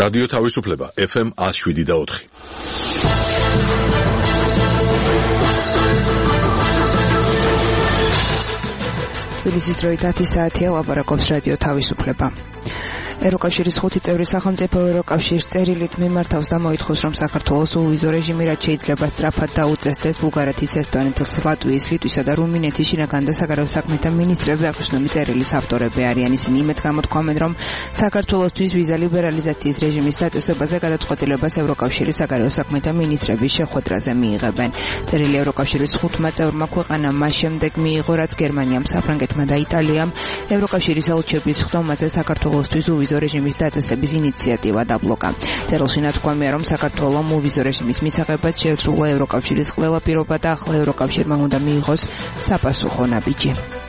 რადიო თავისუფლება FM 107.4. თბილისის დროით 10 საათია, ლაპარაკობს რადიო თავისუფლება. ევროკავშირის 5 წევრი სახელმწიფო ევროკავშირის წერილით მიმართავს და მოითხოვს, რომ საქართველოს უვიზო რეჟიმი რაც შეიძლება სწრაფად დაუწესდეს ბულგარეთის, ესტონეთის, ლატვიის, ლიტვისა და რუმინეთის შინაგან და საგარეო საქმეთა მინისტრები აღნიშნული წერილის ავტორები არიან. ისინი იმედს გამოთქვამენ, რომ საქართველოსთვის ვიზა ლიბერალიზაციის რეჟიმის დაწესებაზე გადაწყვეტილებას ევროკავშირის საგარეო საქმეთა მინისტრების შეხვედრაზე მიიღებენ. წერილი ევროკავშირის 5 წევრმა ქვეყანამ მას შემდეგ მიიღო, რაც გერმანიამ, საფრანგეთმა და იტალიამ ევროკავშირის ელჩების ხდომაზე საქართველოსთვის უვიზო რეჟიმის დაწესების ინიციატივა დაბლოკა. წერილში ნათქვამია, რომ საქართველოს უვიზო რეჟიმის მისაღებად შეესრულა ევროკავშირის ყველა პირობა და ახლა ევროკავშირმა უნდა მიიღოს საპასუხო ნაბიჯი.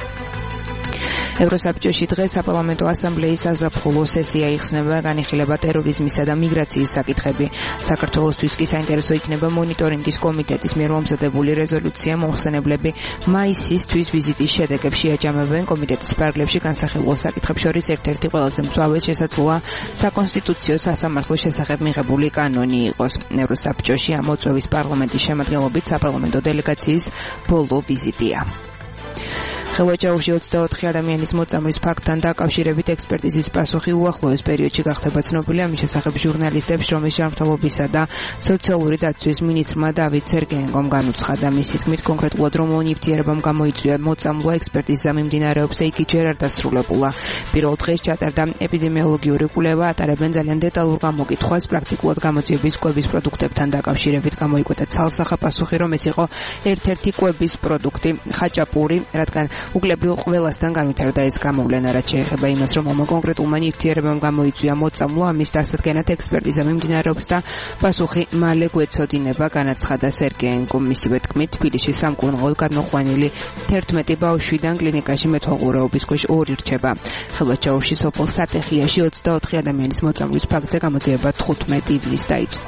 ევროსაბჭოში დღეს საპარლამენტო ასამბლეის საზაფხულო სესია იხსნება, განიხილება ტერორიზმისა და მიგრაციის საკითხები. საქართველოსთვის კი საინტერესო იქნება მონიტორინგის კომიტეტის მიერ მომზადებული რეზოლუცია. მომხსენებლები მაისისთვის ვიზიტის შედეგებში აჯამებენ. კომიტეტის პარაგრაფში განსახილულ საკითხებს შორის ერთ-ერთი ყველაზე მწვავე შესაძლოა საკონსტიტუციო სასამართლოს შესახებ მიღებული კანონი იყოს. ევროსაბჭოში ამ მოწვევის პარლამენტის შემადგენლობით საპარლამენტო დელეგაციის ბოლო ვიზიტია. ხელვაჭრაობაში 24 ადამიანის მოწამვლის ფაქტთან დაკავშირებით ექსპერტიზის პასუხი უახლოეს პერიოდში გახდება ცნობილი. ამის შესახებ ჟურნალისტებს შრომის ჯანმრთელობისა და სოციალური დაცვის მინისტრმა დავით სერგეენკომ განუცხადა. მისი თქმით, კონკრეტულად რომელ ნივთიერებამ გამოიწვია მოწამვლა, ექსპერტიზა მიმდინარეობს და იგი ჯერ არ დასრულებულა. პირველ დღეს ჩატარდა ეპიდემიოლოგიური კვლევა, ატარებენ ძალიან დეტალურ გამოკითხვას პრაქტიკულად გამოძიების კვების პროდუქტებთან დაკავშირებით. გამოიკვეთა ცალსახა პასუხი, რომ ეს იყო ერთ-ერთი კვების პროდუქტი ხაჭაპური, რადგან უკლებრივ ყველასთან განვითარდა ეს გამოვლენა, რაც შეეხება იმას, რომ კონკრეტულმა ნივთიერებამ გამოიწვია მოწამვლა, ამის დასადგენად ექსპერტიზა მიმდინარეობს და პასუხი მალე გვეცოდინება, განაცხადა სერგეენკომ. მისივე თქმით, თბილისში სამკურნალოდ გადმოყვანილი 11 ბავშვიდან კლინიკაში მეთვალყურეობის ქვეშ 2 რჩება. ხელვაჭრაობაში სოფელ სატეხიაში 24 ადამიანის მოწამვლის ფაქტზე გამოძიება 15 ივლისს დაიწყო.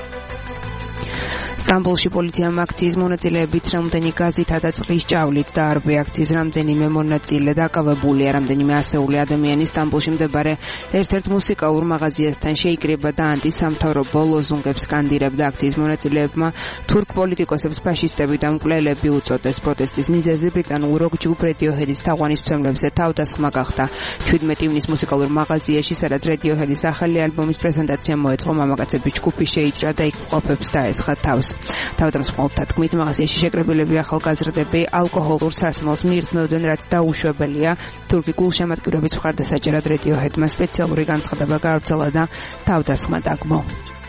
სტამბოლში პოლიციამ აქციის მონაწილეებით რამდენი გაზითა და წყლის ჭავლით დაარბია. აქციის რამდენიმე მონაწილე დაკავებულია. რამდენიმე ასეული ადამიანი სტამბოლში მდებარე ერთ-ერთ მუსიკალურ მაღაზიასთან შეიკრიბა და ანტისამთავრობო ლოზუნგებს სკანდირებდა. აქციის მონაწილეებმა თურქ პოლიტიკოსებს ფაშისტები და მკვლელები უწოდეს. პროტესტის მიზეზი ბრიტანულ როკ ჯგუფ Radiohead-ის თაყვანისმცემლებზე თავდასხმა გახდა. 17 ივნის მუსიკალურ მაღაზიაში, სადაც Radiohead-ის ახალი ალბომის პრეზენტაცია მოეწყო, მამაკაცების ჯგუფი შეიჭრა და იქ მყოფებს დაესხა თავს. თავდამსხმელთა თქმით, მაღაზიაში შეკრებილები ახალგაზრდები ალკოჰოლურ სასმელს მიირთმევდნენ, რაც დაუშვებელია. თურქი გულშემატკივრების მხარდასაჭერად Radiohead-მა სპეციალური განცხადება გაავრცელა და თავდასხმა დაგმო.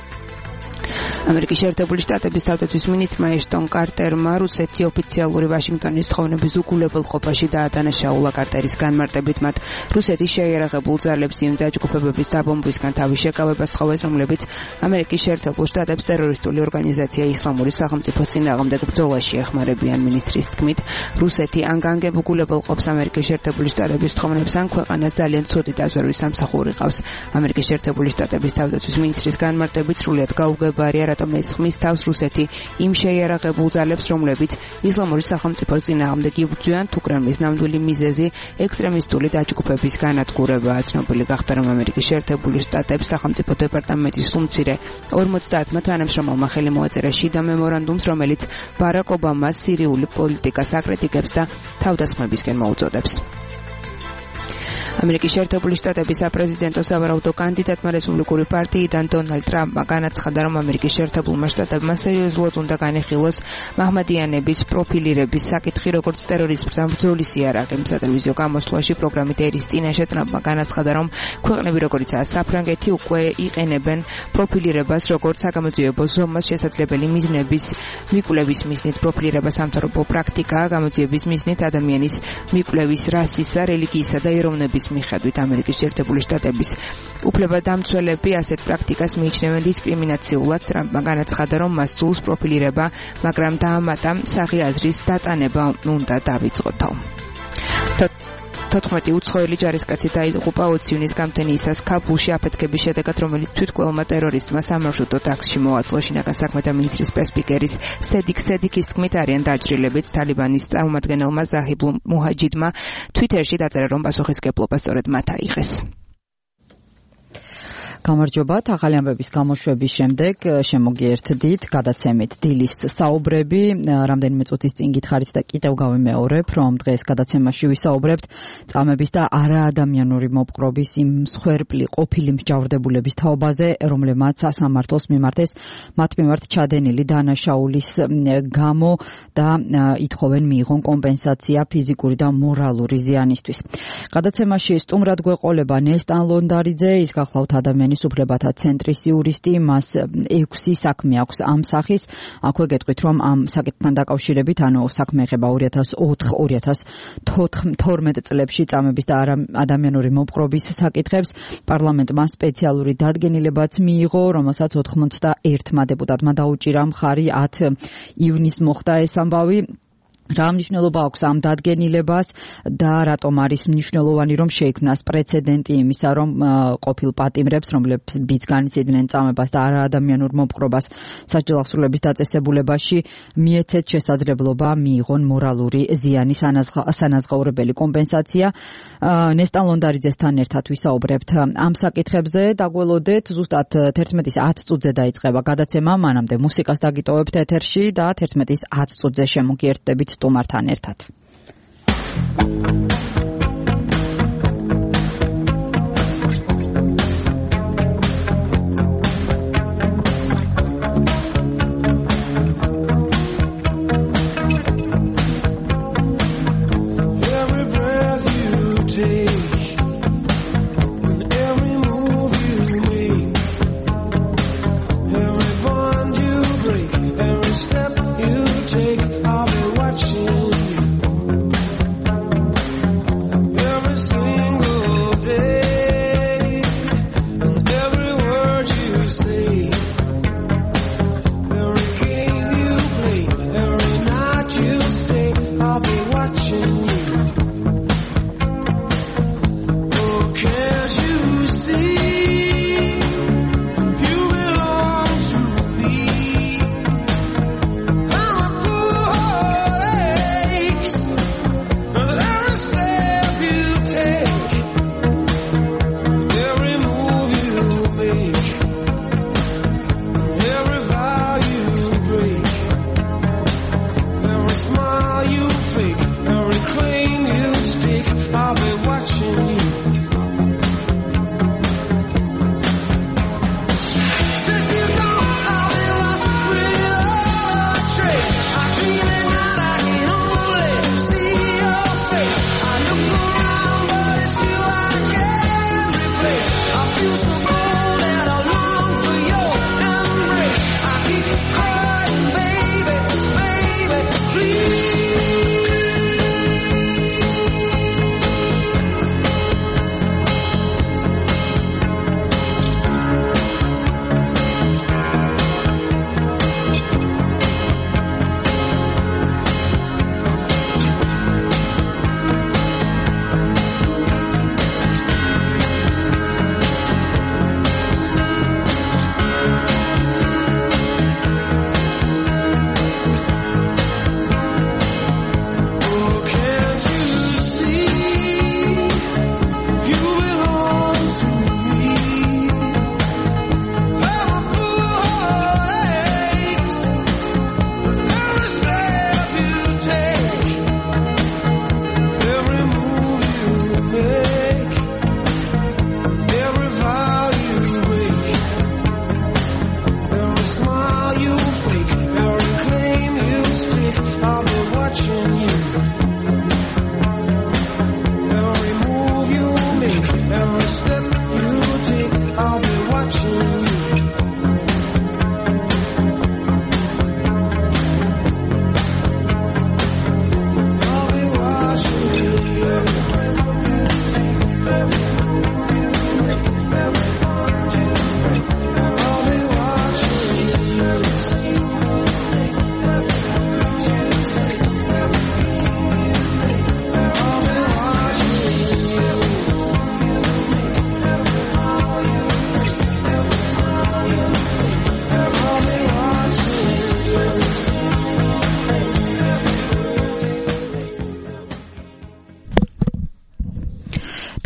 ამერიკის შეერთებული შტატების თავდაცვის მინისტრმა ეშტონ კარტერმა რუსეთი ოფიციალური ვაშინგტონის თხოვნების უგულებელყოფაში დაადანაშაულა. კარტერის განმარტებით მათ რუსეთის შეიარაღებულ ძალებს იმ დაჯგუფებების დაბომბვისგან თავის შეკავებას თხოვეს, რომლებიც ამერიკის შეერთებულ შტატებს ტერორისტული ორგანიზაცია ისლამური სახელმწიფოს წინააღმდეგ ბრძოლაში ეხმარებიან. მინისტრის თქმით, რუსეთი ან განგებ უგულებელყოფს ამერიკის შეერთებული შტატების თხოვნებს, ან ქვეყანას ძალიან ცუდი დაზვერვის სამსახური ყავს. ამერიკის შეერთებული შტატების თავდაცვის მინისტრის განმარტებით სრულიად გაუგებარია, რატომ ეს ხმის თავს რუსეთი იმ შეიარაღებულ ძალებს, რომლებიც ისლამური სახელმწიფოს წინააღმდეგ იბრძვიან. თუ კრემლის ნამდვილი მიზეზი ექსტრემისტული დაჯგუფების განადგურებაა. ცნობილი გახდა, რომ ამერიკის შეერთებული შტატების სახელმწიფო დეპარტამენტის სულ მცირე 50-მა თანამშრომელმა ხელი მოაწერა შიდა მემორანდუმს, რომელიც ბარაკ ობამას სირიული პოლიტიკას აკრიტიკებს და თავდასხმებისკენ მოუწოდებს. ამერიკის შეერთებული შტატების საპრეზიდენტო სავარაუდო კანდიდატმა რესპუბლიკური პარტიიდან დონალდ ტრამპმა განაცხადა, რომ ამერიკის შეერთებულმა შტატებმა სერიოზულად უნდა განიხილოს მაჰმადიანების პროფილირების საკითხი, როგორც ტერორიზმთან ბრძოლის იარაღი. სატელევიზიო გამოსვლაში პროგრამით ერის წინაშე ტრამპმა განაცხადა, რომ ქვეყნები როგორიცაა საფრანგეთი უკვე იყენებენ პროფილირებას როგორც საგამოძიებო ზომას შესაძლებელი მიზნების მიკვლევის მიზნით. პროფილირება სამთავრობო პრაქტიკაა გამოძიების მიზნით ადამიანის მიკვლევის რასისა, რელიგიისა და ეროვნების მიხედვით. ამერიკის შეერთებული შტატების უფლებადამცველები ასეთ პრაქტიკას მიიჩნევენ დისკრიმინაციულად. ტრამპმა განაცხადა, რომ მას სურს პროფილირება, მაგრამ დაამატა, საღი აზრის დატანება უნდა დავიწყოთ. 14 უცხოელი ჯარისკაცი დაიღუპა 20 იუნის გამთენიისას ქაბულში აფეთქების შედეგად, რომელიც თვითმკვლელმა ტერორისტმა სამარშრუტო ტაქსში მოაწყო. შინაგან საქმეთა მინისტრის პრესპიკერის სედიკ სედიკის თქმით, არიან დაჭრილებით. თალიბანის წარმომადგენელმა ზაჰიბ მუჰაჯიდმა თვიტერში დაწერა, რომ პასუხისმგებლობა სწორედ მათ აიღეს. გამარჯობა, ახალი ამბების გამოშვების შემდეგ შემოგიერთდით გადაცემით დილის საუბრები. რამდენიმე წუთის წინ გითხარით და კიდევ გავიმეორებ, რომ დღეს გადაცემაში ვისაუბრებთ წამების და არაადამიანური მოპყრობის იმ მსხვერპლი ყოფილი მსჯავრდებულების თაობაზე, რომლებმაც სასამართლოს მიმართეს მათ მიმართ ჩადენილი დანაშაულის გამო და ითხოვენ მიიღონ კომპენსაცია ფიზიკური და მორალური ზიანისთვის. გადაცემაში სტუმრად გვეყოლება ნესტან ლონდარიძე, ის გახლავთ ადამიანის უფლებათა ცენტრის იურისტი, მას 6 საქმე აქვს ამ სახის. აქვე გეტყვით, რომ ამ საკითხთან დაკავშირებით, ანუ საქმე ეხება 2004-2012 წლებში წამების და ადამიანური მოპყრობის საკითხებს. პარლამენტმა სპეციალური დადგენილებაც მიიღო, რომელსაც 91 დეპუტატმა დაუჭირა მხარი 10 ივნისს მოხდა ეს ამბავი. რა მნიშვნელობა აქვს ამ დადგენილებას და რატომ არის მნიშვნელოვანი, რომ შეიქმნას პრეცედენტი იმისა, რომ ყოფილ პატიმრებს, რომლებიც განიცდიდნენ წამებას და არაადამიანურ მოპყრობას სასჯელ ახსრულების დაწესებულებაში, მიეცეთ შესაძლებლობა მიიღონ მორალური ზიანის სანაზღაურებელი კომპენსაცია. ნესტან ლონდარიძესთან ერთად ვისაუბრებთ ამ საკითხებზე. დაგველოდეთ, ზუსტად 11-ის 10 წუთზე დაიწყება გადაცემა, მანამდე მუსიკას დაგიტოვებთ ეთერში და 11-ის 10 წუთზე შემოგიერთდებით სტუმართან ერთად.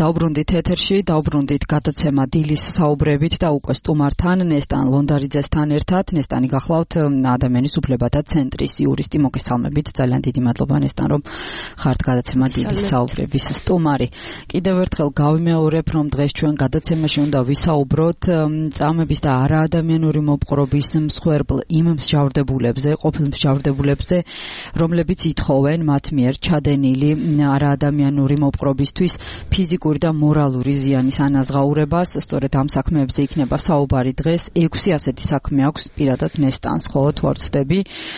დავბრუნდით ეთერში, დავბრუნდით გადაცემა დილის საუბრებით და უკვე სტუმართან ნესტან ლონდარიძესთან ერთად. ნესტანი გახლავთ ადამიანის უფლებათა ცენტრის იურისტი. მოგესალმებით, ძალიან დიდი მადლობა ნესტან, რომ ხართ გადაცემა დილის საუბრების სტუმარი. კიდევ ერთხელ გავიმეორებ, რომ დღეს ჩვენ გადაცემაში უნდა ვისაუბროთ წამების და არაადამიანური მოპყრობის მსხვერპლ იმ მსჯავრდებულებზე, ყოფილ მსჯავრდებულებზე, რომლებიც ითხოვენ მათ მიერ ჩადენილი არაადამიანური მოპყრობისთვის ფიზიკური და მორალური ზიანის ანაზღაურებას. სწორედ ამ საქმეებზე იქნება საუბარი დღეს. 6 ასეთი საქმე აქვს პირადად ნესტანს, ხო, თუ არ ვცდები.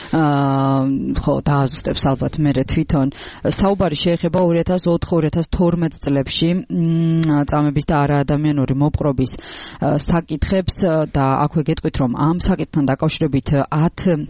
ხო, დააზუსტებს ალბათ მე თვითონ. საუბარი შეეხება 2004-2012 წლებში წამების და არაადამიანური მოპყრობის საკითხებს და აქვე გეტყვით, რომ ამ საკითხთან დაკავშირებით 10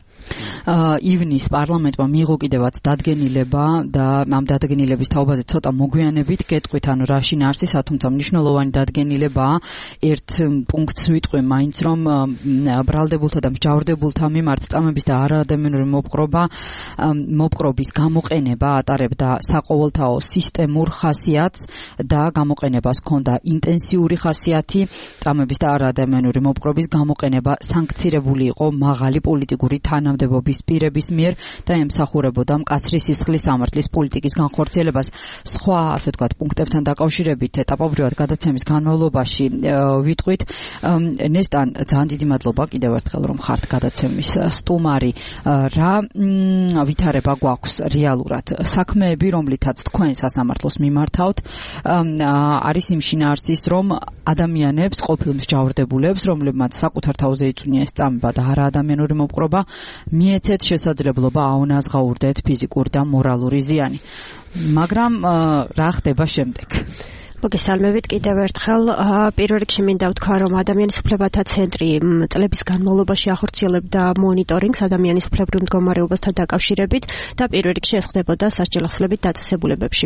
ივნის პარლამენტმა მიიღო კიდევაც დადგენილება და ამ დადგენილების თაობაზე ცოტა მოგვიანებით გეტყვით, ანუ რა შინაარსის, თუმცა მნიშვნელოვანი დადგენილებაა. ერთ პუნქტს ვიტყვი მაინც, რომ ბრალდებულთა და მსჯავრდებულთა მიმართ წამების და არაადამიანური მოპყრობის გამოყენება ატარებდა საყოველთაო სისტემურ ხასიათს და გამოყენებას ჰქონდა ინტენსიური ხასიათი. წამების და არაადამიანური მოპყრობის გამოყენება სანქცირებული იყო მაღალი პოლიტიკური თანამდებობის პირების მიერ და ემსახურებოდა მკაცრი სისხლის სამართლის პოლიტიკის განხორციელებას. სხვა, ასე ვთქვათ, პუნქტებთან დაკავშირებით ეტაპობრივად გადაცემის განმავლობაში ვიტყვით. ნესტან, ძალიან დიდი მადლობა კიდევ ერთხელ, რომ ხართ გადაცემის სტუმარი. რა ვითარება გვაქვს რეალურად? საქმეები, რომლითაც თქვენ სასამართლოს მიმართავთ, არის იმ შინაარსის, რომ ადამიანებს, ყოფილ მსჯავრდებულებს, რომლებმაც საკუთარ თავზე იწვნია ეს წამება და არაადამიანური მოპყრობა, მიეცეთ შესაძლებლობა აუნაზღაურდეთ ფიზიკური და მორალური ზიანი. მაგრამ რა ხდება შემდეგ? მოგესალმებით კიდევ ერთხელ. პირველ რიგში მინდა ვთქვა, რომ ადამიანის უფლებათა ცენტრი წლების განმავლობაში ახორციელებდა მონიტორინგს ადამიანის უფლებრივ მდგომარეობასთან დაკავშირებით და პირველ რიგში ეს ხდებოდა სასჯელახსნებით დაწესებულებებში.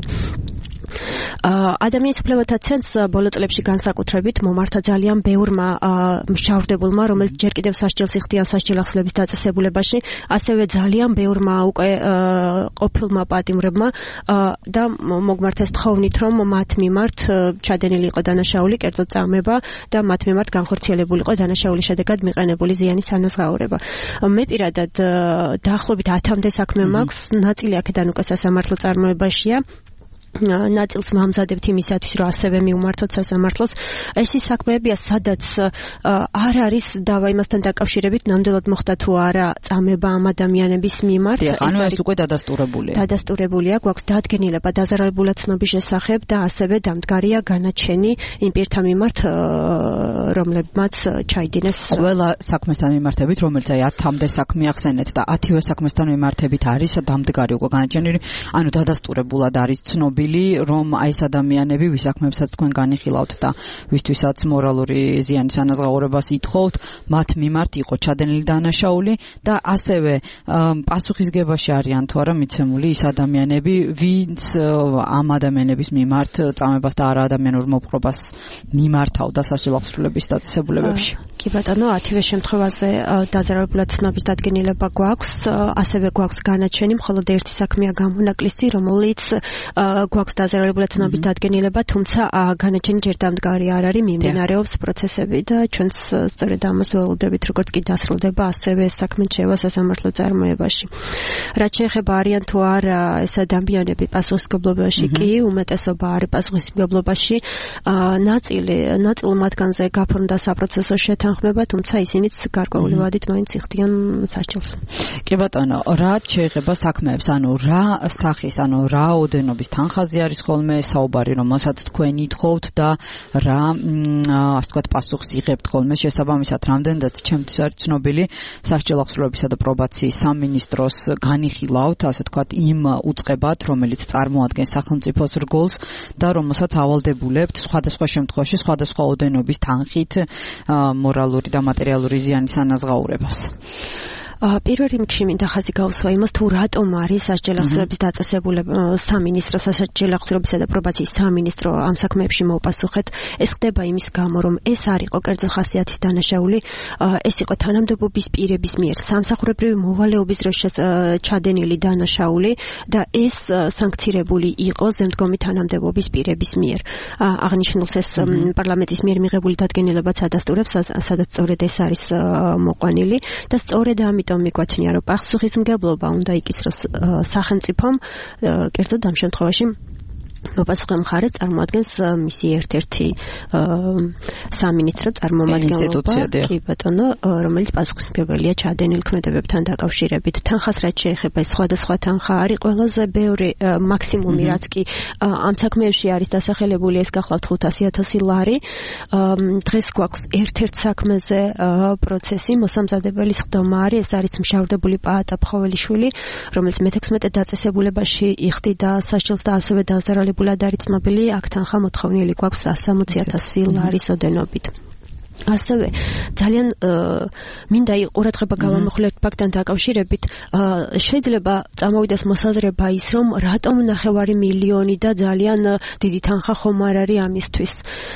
ადამიანის უფლებათა ცენტრს ბოლო წლებში განსაკუთრებით მომართა ძალიან ბევრმა მსჯავრდებულმა, რომელიც ჯერ კიდევ სასჯელს იხდიან სასჯელახსნების დაწესებულებაში, ასევე ძალიან ბევრმა უკვე ყოფილმა პატიმრებმა და მოგმართეს თხოვნით, რომ მათ მიმართ ჩადენილი იყო დანაშაული, კერძოდ წამება და მათ მიმართ განხორციელებული იყო დანაშაულის შედეგად მიყენებული ზიანის ანაზღაურება. მე პირადად დაახლოებით 10-მდე საქმე მაქვს, ნაწილი აქედან უკვე სასამართლო წარმოებაშია. ნაწილს ვამზადებთ იმისათვის, რომ ასევე მივმართოთ სასამართლოს. ეს ის საქმეებია, სადაც არ არის დავა იმასთან დაკავშირებით, ნამდვილად მოხდა თუ არა წამება ამ ადამიანების მიმართ. ანუ ეს უკვე დადასტურებულია. დადასტურებულია, გვაქვს დადგენილება დაზარალებულად ცნობის შესახებ და ასევე დამდგარია განაჩენი იმ პირთა მიმართ, რომლებმაც ჩაიდინეს. ყველა საქმესთან მიმართებით, რომელიც აი 10-მდე საქმე ახსენეთ და 10-ვე საქმესთან მიმართებით არის დამდგარი უკვე განაჩენილი, ანუ დადასტურებულად არის ცნობილი, რომ აი ეს ადამიანები, ვის საქმეებსაც თქვენ განიხილავთ და ვისთვისაც მორალური ზიანის ანაზღაურებას ითხოვთ, მათ მიმართ იყო ჩადენილი დანაშაული და ასევე პასუხისგებაში არიან თუ არა მიცემული ის ადამიანები, ვინც ამ ადამიანების მიმართ წამებას და არაადამიანურ მოპყრობას მიმართავდა სასჯელახსნების დაწესებულებებში. კი ბატონო, 10-ვე შემთხვევაზე დაზარალებულად ცნობის დადგენილება გვაქვს, ასევე გვაქვს განაჩენი, მხოლოდ ერთი საქმეა გამონაკლისი, რომელიც გვაქვს დაზარალებულად ცნობის დადგენილება, თუმცა განაჩენი ჯერ დამდგარი არ არის, მიმდინარეობს პროცესები და ჩვენც სწორედ ამას ველოდებით, როგორც კი დასრულდება, ასევე ეს საქმე შევა სასამართლო წარმოებაში. რაც შეეხება არიან თუ არა ეს ადამიანები პასუხისმგებლობაში, კი უმეტესობა არის პასუხისმგებლობაში. ნაწილ მათგანზე გაფორმდა საპროცესო შეთანხმება, თუმცა ისინიც გარკვეული ვადით მაინც იხდიან სასჯელს. კი ბატონო, რა შეეხება საქმეებს, ანუ რა სახის, ანუ რა ოდენობის თანხაზე არის ხოლმე საუბარი, რომელსაც თქვენ ითხოვთ და რა, ასე ვთქვათ, პასუხს იღებთ ხოლმე შესაბამისად, რამდენადაც ჩემთვის არის ცნობილი, სასჯელახსნებისა და პრობაციის სამინისტროს განიხილავთ, ასე ვთქვათ, იმ უწყებად, რომელიც წარმოადგენს სახელმწიფოს რგოლს და რომელსაც ავალდებულებთ სხვადასხვა შემთხვევაში სხვადასხვა ოდენობის თანხით მორალური და მატერიალური ზიანის ანაზღაურებას. პირველ რიგში მინდა ხაზი გავუსვა იმას, თუ რატომ არის სასჯელი ახსნების დაწესებულება სამინისტრო სასჯელი ახსნებისა და პრობაციის სამინისტრო ამ საქმეებში მოპასუხეთ. ეს ხდება იმის გამო, რომ ეს არ იყო კერძო ხასიათის დანაშაული, ეს იყო თანამდებობის პირების მიერ სამსახურებრივი მოვალეობის დროს ჩადენილი დანაშაული და ეს სანქცირებული იყო ზემდგომი თანამდებობის პირების მიერ. აღნიშნულს ეს პარლამენტის მიერ მიღებული დადგენილებაც ადასტურებს, სადაც სწორედ ეს არის მოყვანილი და სწორედ ამიტომ მიგვაჩნია, რომ პასუხისმგებლობა უნდა იკისროს სახელმწიფომ, კერძოდ ამ შემთხვევაში მოპასუხე მხარეს წარმოადგენს მისი ერთ-ერთი სამინისტრო წარმომადგენლობა, კი ბატონო, რომელიც პასუხისმგებელია ჩადენილ ქმედებებთან დაკავშირებით. თანხას რაც შეეხება, სხვადასხვა თანხა არის ყველაზე ბევრი მაქსიმუმი, რაც კი ამ საქმეებში არის დასახელებული, ეს გახლავთ 500,000 ლარი. დღეს გვაქვს ერთ-ერთ საქმეზე პროცესი, მოსამზადებელი სხდომა არის, ეს არის მშავრდებული პაატა ფხოველიშვილი, რომელიც მე-16 დაწესებულებაში იხდიდა სასჯელს და ასევე დააზარალებული არის ცნობილი, აქ თანხა მოთხოვნილი გვაქვს 160,000 ლარის ოდენობით. ასევე ძალიან მინდა ყურადღება გავამახვილოთ ფაქტთან დაკავშირებით, შეიძლება წამოვიდეს მოსაზრება ის, რომ რატომ 9 მილიონი და ძალიან დიდი თანხა ხომ არ არის ამისთვის.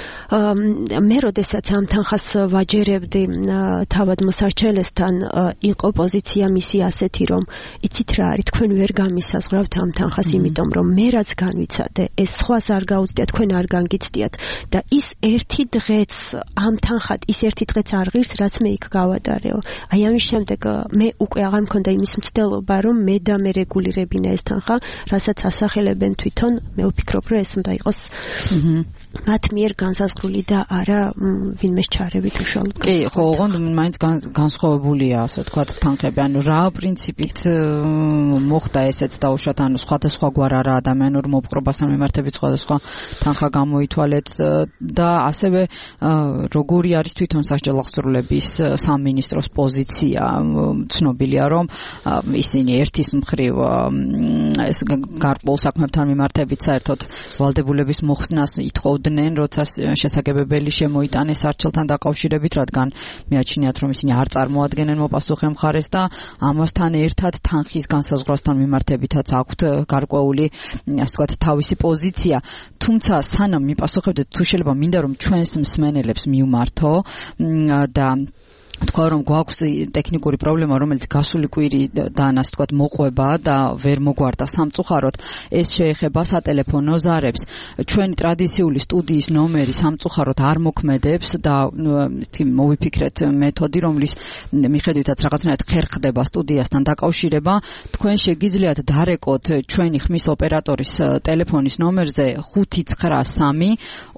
მე როდესაც ამ თანხას ვაჯერებდი თავად მოსარჩელესთან, იყო პოზიცია მისი ასეთი, რომ იცით რა არის, თქვენ ვერ გამისაზღვრავთ ამ თანხას, იმიტომ რომ მე რაც განვიცადე, ეს სხვას არ გაუცდია, თქვენ არ განგიცდიათ და ის ერთი დღეც ამ თანხად, ის ერთი დღეც არ ღირს, რაც მე იქ გავატარეო. აი ამის შემდეგ მე უკვე აღარ მქონდა იმის მცდელობა, რომ მე და მე რეგულირებინა ეს თანხა, რასაც ასახელებენ თვითონ, მე ვფიქრობ, რომ ეს უნდა იყოს მათ მიერ განსაზღვრული და არა ვინმეს ჩარევით უშუალოდ. კი, ხო, ოღონდ მაინც განსხვავებულია, ასე ვთქვათ, თანხები. ანუ რა პრინციპით მოხდა ესეც დაუშვათ, ანუ სხვადასხვაგვარ არა ადამიანურ მოპყრობასთან მიმართებით სხვადასხვა თანხა გამოითვალეთ და ასევე როგორი არის თვითონ სასჯელახსრულების სამინისტროს პოზიცია. ცნობილია, რომ ისინი ერთის მხრივ ეს გარკვეულ საქმებთან მიმართებით საერთოდ ვალდებულების მოხსნას ითხოვდნენ, როცა შესაძლებელი შემოიტანეს არჩელთან დაკავშირებით, რადგან მიაჩნიათ, რომ ისინი არ წარმოადგენენ მოპასუხე მხარეს და ამასთან ერთად თანხის განსაზღვრასთან მიმართებითაც აქვთ გარკვეული, ასე ვთქვათ, თავისი პოზიცია. თუმცა სანამ მიპასუხებდეთ, თუ შეიძლება მინდა რომ ჩვენს მსმენელებს მივმართო და თქვა რომ გვაქვს ტექნიკური პრობლემა, რომელიც გასული კვირიდან ასე ვთქვათ მოყვება და ვერ მოგვარდა სამწუხაროდ. ეს შეეხება სატელეფონო ზარებს. ჩვენი ტრადიციული სტუდიის ნომერი სამწუხაროდ არ მოქმედებს და მოვიფიქრეთ მეთოდი, რომლის მიხედვითაც რაღაცნაირად ხერხდება სტუდიასთან დაკავშირება. თქვენ შეგიძლიათ დარეკოთ ჩვენი ხმის ოპერატორის ტელეფონის ნომერზე 593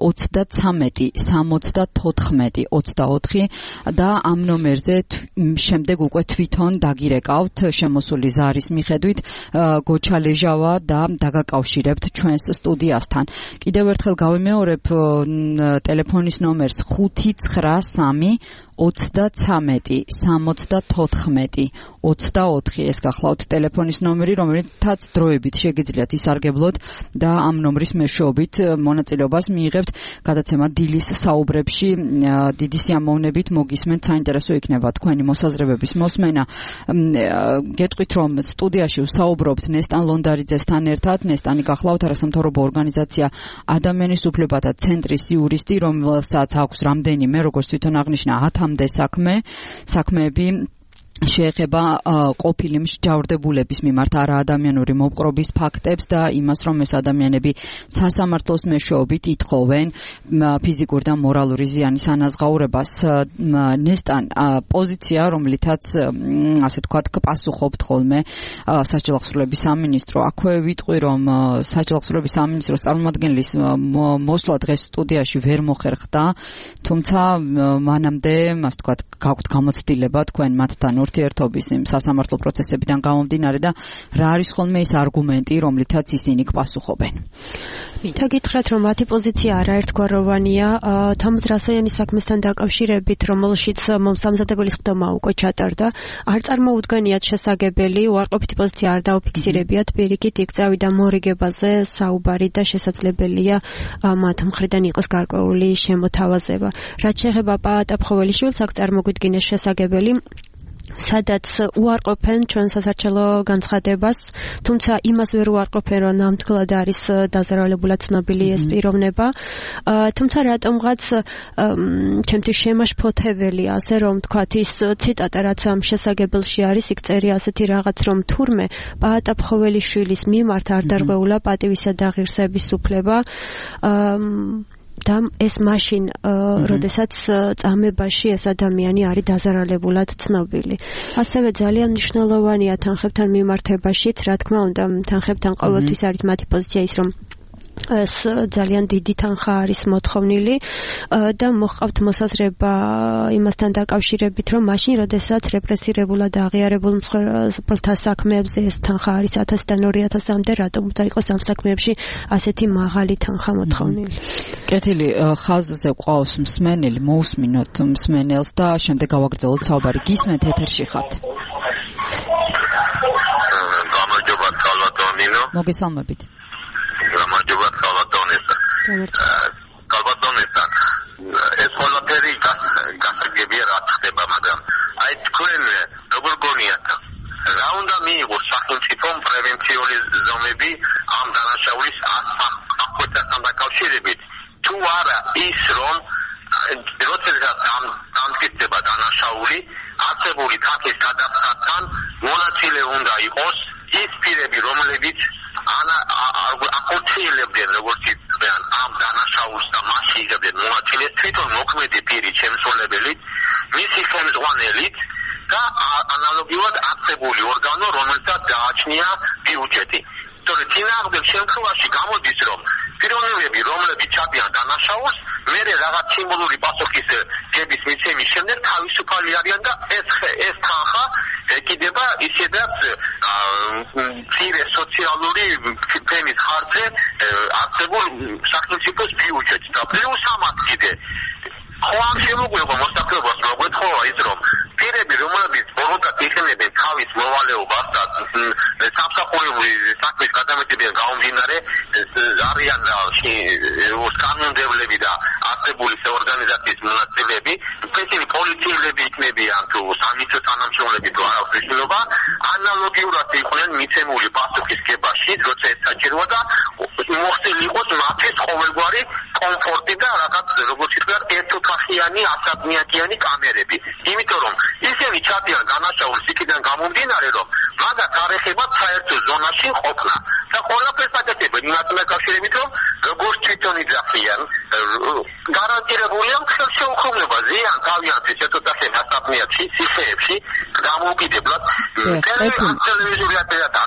33 74 24 და ამ ნომერზე შემდეგ უკვე თვითონ დაგირეკავთ შემოსული ზარის მიხედვით, გოჩალეჟავა და დაგაკავშირებთ ჩვენს სტუდიასთან. კიდევ ერთხელ გავიმეორებ ტელეფონის ნომერს 593 33 74 24. ეს გახლავთ ტელეფონის ნომერი, რომელთაც დროებით შეგიძლიათ ისარგებლოთ და ამ ნომრის მეშვეობით მონაწილეობას მიიღებთ გადაცემა დილის საუბრებში. დიდი სიამოვნებით მოგისმენთ, საინტერესო იქნება თქვენი მოსაზრებების მოსმენა. გეტყვით, რომ სტუდიაში ვსაუბრობთ ნესტან ლონდარიძესთან ერთად. ნესტანი გახლავთ არასამთავრობო ორგანიზაცია ადამიანის უფლებათა ცენტრის იურისტი, რომელსაც აქვს რამდენიმე, როგორც თვითონ აღნიშნა, 10-მდე საქმეები შეეხება ყოფილი მსჯავრდებულების მიმართ არაადამიანური მოპყრობის ფაქტებს და იმას, რომ ეს ადამიანები სასამართლოს მეშვეობით ითხოვენ ფიზიკური და მორალური ზიანის ანაზღაურებას. ნესტან პოზიცია, რომლითაც ასე ვთქვათ, პასუხობთ ხოლმე სასჯელახსრულების სამინისტრო. აქვე ვიტყვი, რომ სასჯელახსრულების სამინისტროს წარმომადგენლის მოსვლა დღეს სტუდიაში ვერ მოხერხდა, თუმცა მანამდე, ასე ვთქვათ, გაქვთ გამოცდილება თქვენ მათთან ურთიერთობის იმ სასამართლო პროცესებიდან გამომდინარე და რა არის ხოლმე ეს არგუმენტი, რომლითაც ისინი გპასუხობენ? მინდა გითხრათ, რომ მათი პოზიცია არაერთგვაროვანია. თამაზ რასაიანის საქმესთან დაკავშირებით, რომელშიც მომსამზადებელი სხდომა უკვე ჩატარდა, არ წარმოუდგენიათ შესაგებელი, უარყოფითი პოზიცია არ დაუფიქსირებიათ, პირიქით იქ წავიდა მორიგებაზე საუბარი და შესაძლებელია მათ მხრიდან იყოს გარკვეული შემოთავაზება. რაც შეეხება პაატა ფხოველიშვილს, აქ წარმოგვიდგინეს შესაგებელი სადაც უარყოფენ ჩვენ სასარჩელო განცხადებას, თუმცა იმას ვერ უარყოფენ, რომ ნამდვილად არის დაზარალებულად ცნობილი ეს პიროვნება. თუმცა რატომღაც ჩემთვის შემაშფოთებელია, ასე რომ თქვათ ის ციტატა, რაც ამ შესაგებელში არის, იქ წერია ასეთი რაღაც, რომ თურმე პაატა ფხოველიშვილის მიმართ არ დარღვეულა პატივისა და ღირსების უფლება. და ეს მაშინ, როდესაც წამებაში ეს ადამიანი არის დაზარალებულად ცნობილი. ასევე ძალიან მნიშვნელოვანია თანხებთან მიმართებაშიც, რა თქმა უნდა, თანხებთან ყოველთვის არის მათი პოზიცია ის, რომ ეს ძალიან დიდი თანხა არის მოთხოვნილი და მოჰყავთ მოსაზრება იმასთან დაკავშირებით, რომ მაშინ, როდესაც რეპრესირებულად აღიარებულ მსხვერპლთა საქმეებზე ეს თანხა არის 1000-დან 2000-მდე, რატომ უნდა იყოს ამ საქმეებში ასეთი მაღალი თანხა მოთხოვნილი? კეთილი, ხაზზე ყავს მსმენელი, მოусმინოთ მსმენელს და შემდეგ გავაგრძელოთ საუბარი. გისმენთ, ეთერში ხართ. გამარჯობა, კალბატონინო. მოგესალმებით. გამარჯობა, კალბატონესა. კალბატონესა. ეს ყველაფერი გასაგებია რა ხდება, მაგრამ აი თქვენ როგორ გონიათ? რა უნდა მიიღოს სახელმწიფომ პრევენციული ზომები ამ დანაშაულის აღკვეთასთან დაკავშირებით? თუ არა ის, რომ როდესაც დამტკიცდება დანაშაული, არსებული თანხის გადასხადთან მონაწილე უნდა იყოს ის პირები, რომლებიც აკონტროლებდნენ, როგორც იციან, ამ დანაშაულს და მასში იღებდნენ მონაწილეს, თვითონ მოქმედი პირი შემსრულებელი, მისი ხელმძღვანელით და ანალოგიურად არსებული ორგანო, რომელსაც გააჩნია ბიუჯეტი. თორე წინააღმდეგ შემთხვევაში გამოდის, რომ პიროვნებები, რომლებიც ჩადიან დანაშაულს, მერე რაღაც სიმბოლური პასუხის გების მიცემის შემდეგ თავისუფალი არიან და ეს თანხა ეკიდება ისედაც მცირე სოციალური ფენის ხარჯზე არსებულ სახელმწიფოს ბიუჯეტს და პლუს ამას კიდე ხო ამ შემოგვიყვება მოსახლეობას მოგვეთხოვა ის, რომ პირები, რომლებიც ბოროტად იყენებენ თავის მოვალეობას და სამსახურებული საქმის გადამეტებიდან გამომდინარე არიან კანონმდებლები და არსებული ორგანიზაციის მონაწილეები, ისინი პოლიციელები იქნებიან თუ სამიწო თანამშრომლები თუ არა მნიშვნელობა, ანალოგიურად იყვნენ მიცემული პასუხის გებაში, როცა ეს საჭიროა და მოხდილი იყოს მათთვის ყოველგვარი კომფორტი და რაღაც როგორც ვთქვათ, ერთოთახიანი, ასაბნიაკიანი კამერები. იმიტომ რომ ისინი ჩადიან დანაშაულს იქიდან გამომდინარე, რომ მაგათ არ ეხება საერთო ზონაში ყოფნა და ყველაფერს აკეთებენ იმასთან დაკავშირებით, რომ როგორც თვითონ იძახიან, გარანტირებულია ხელშეუხებლობა ზიან თავიანთი ერთოთახიანი ასაბნიაკში, ციხეებში, დამოუკიდებლად ტელევიზიური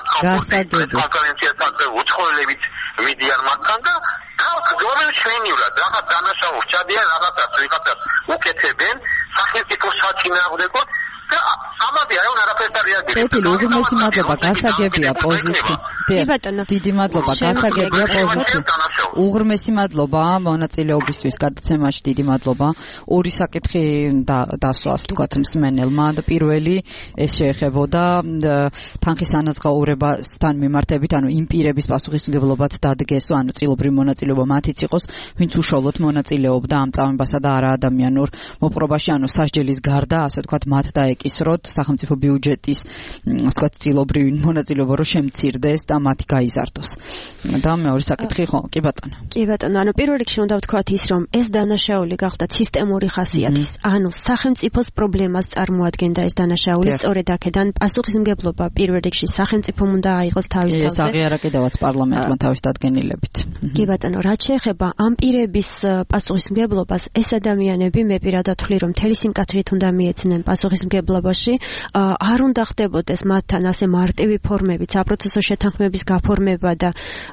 კონფერენციათა უცხოელებიც მიდიან მათთან და გომენშვენიურად რაღაც დანაშაულს ჩადიან, რაღაცას უკეთებენ სახელმწიფოს საწინააღმდეგოდ და ამაზე არავინ არაფერს არ რეაგირებს. კეთილი, უღრმესი მადლობა, გასაგებია პოზიცია. დიდი მადლობა, გასაგებია პოზიცია. უღრმესი მადლობა მონაწილეობისთვის გადაცემაში, დიდი მადლობა. ორი საკითხი დასვას თქვათ მსმენელმა და პირველი ეს შეეხებოდა თანხის ანაზღაურებასთან მიმართებით, ანუ იმ პირების პასუხისმგებლობაც დადგესო, ანუ წილობრივი მონაწილეობა მათიც იყოს, ვინც უშუალოდ მონაწილეობდა ამ წამებასა და არა ადამიანურ მოპყრობაში, ანუ სასჯელის გარდა, ასე ვთქვათ, მათ დაეკისროთ სახელმწიფო ბიუჯეტის, ასე ვთქვათ, წილობრივი მონაწილეობა რო შემცირდეს და მათი გაიზარდოს. და მეორე საკითხი ხო, კი ბატონო. კი ბატონო, ანუ პირველ რიგში უნდა ვთქვათ ის, რომ ეს დანაშაული გახდათ სისტემური ხასიათის, ანუ სახელმწიფოს პრობლემას წარმოადგენდა ეს დანაშაული, სწორედ აქედან პასუხისმგებლობა პირველ რიგში სახელმწიფომ უნდა აიღოს თავის თავზე. ეს აღიარა კიდევაც პარლამენტმა თავის დადგენილებით. კი ბატონო, რაც შეეხება ამ პირების პასუხისმგებლობას, ეს ადამიანები მე პირადად ვთვლი, რომ მთელი სიმკაცრით უნდა მიეცნენ პასუხისმგებლობაში, არ უნდა ხდებოდეს მათთან ასე მარტივი ფორმებით, საპროცესო შეთანხმების გაფორმება და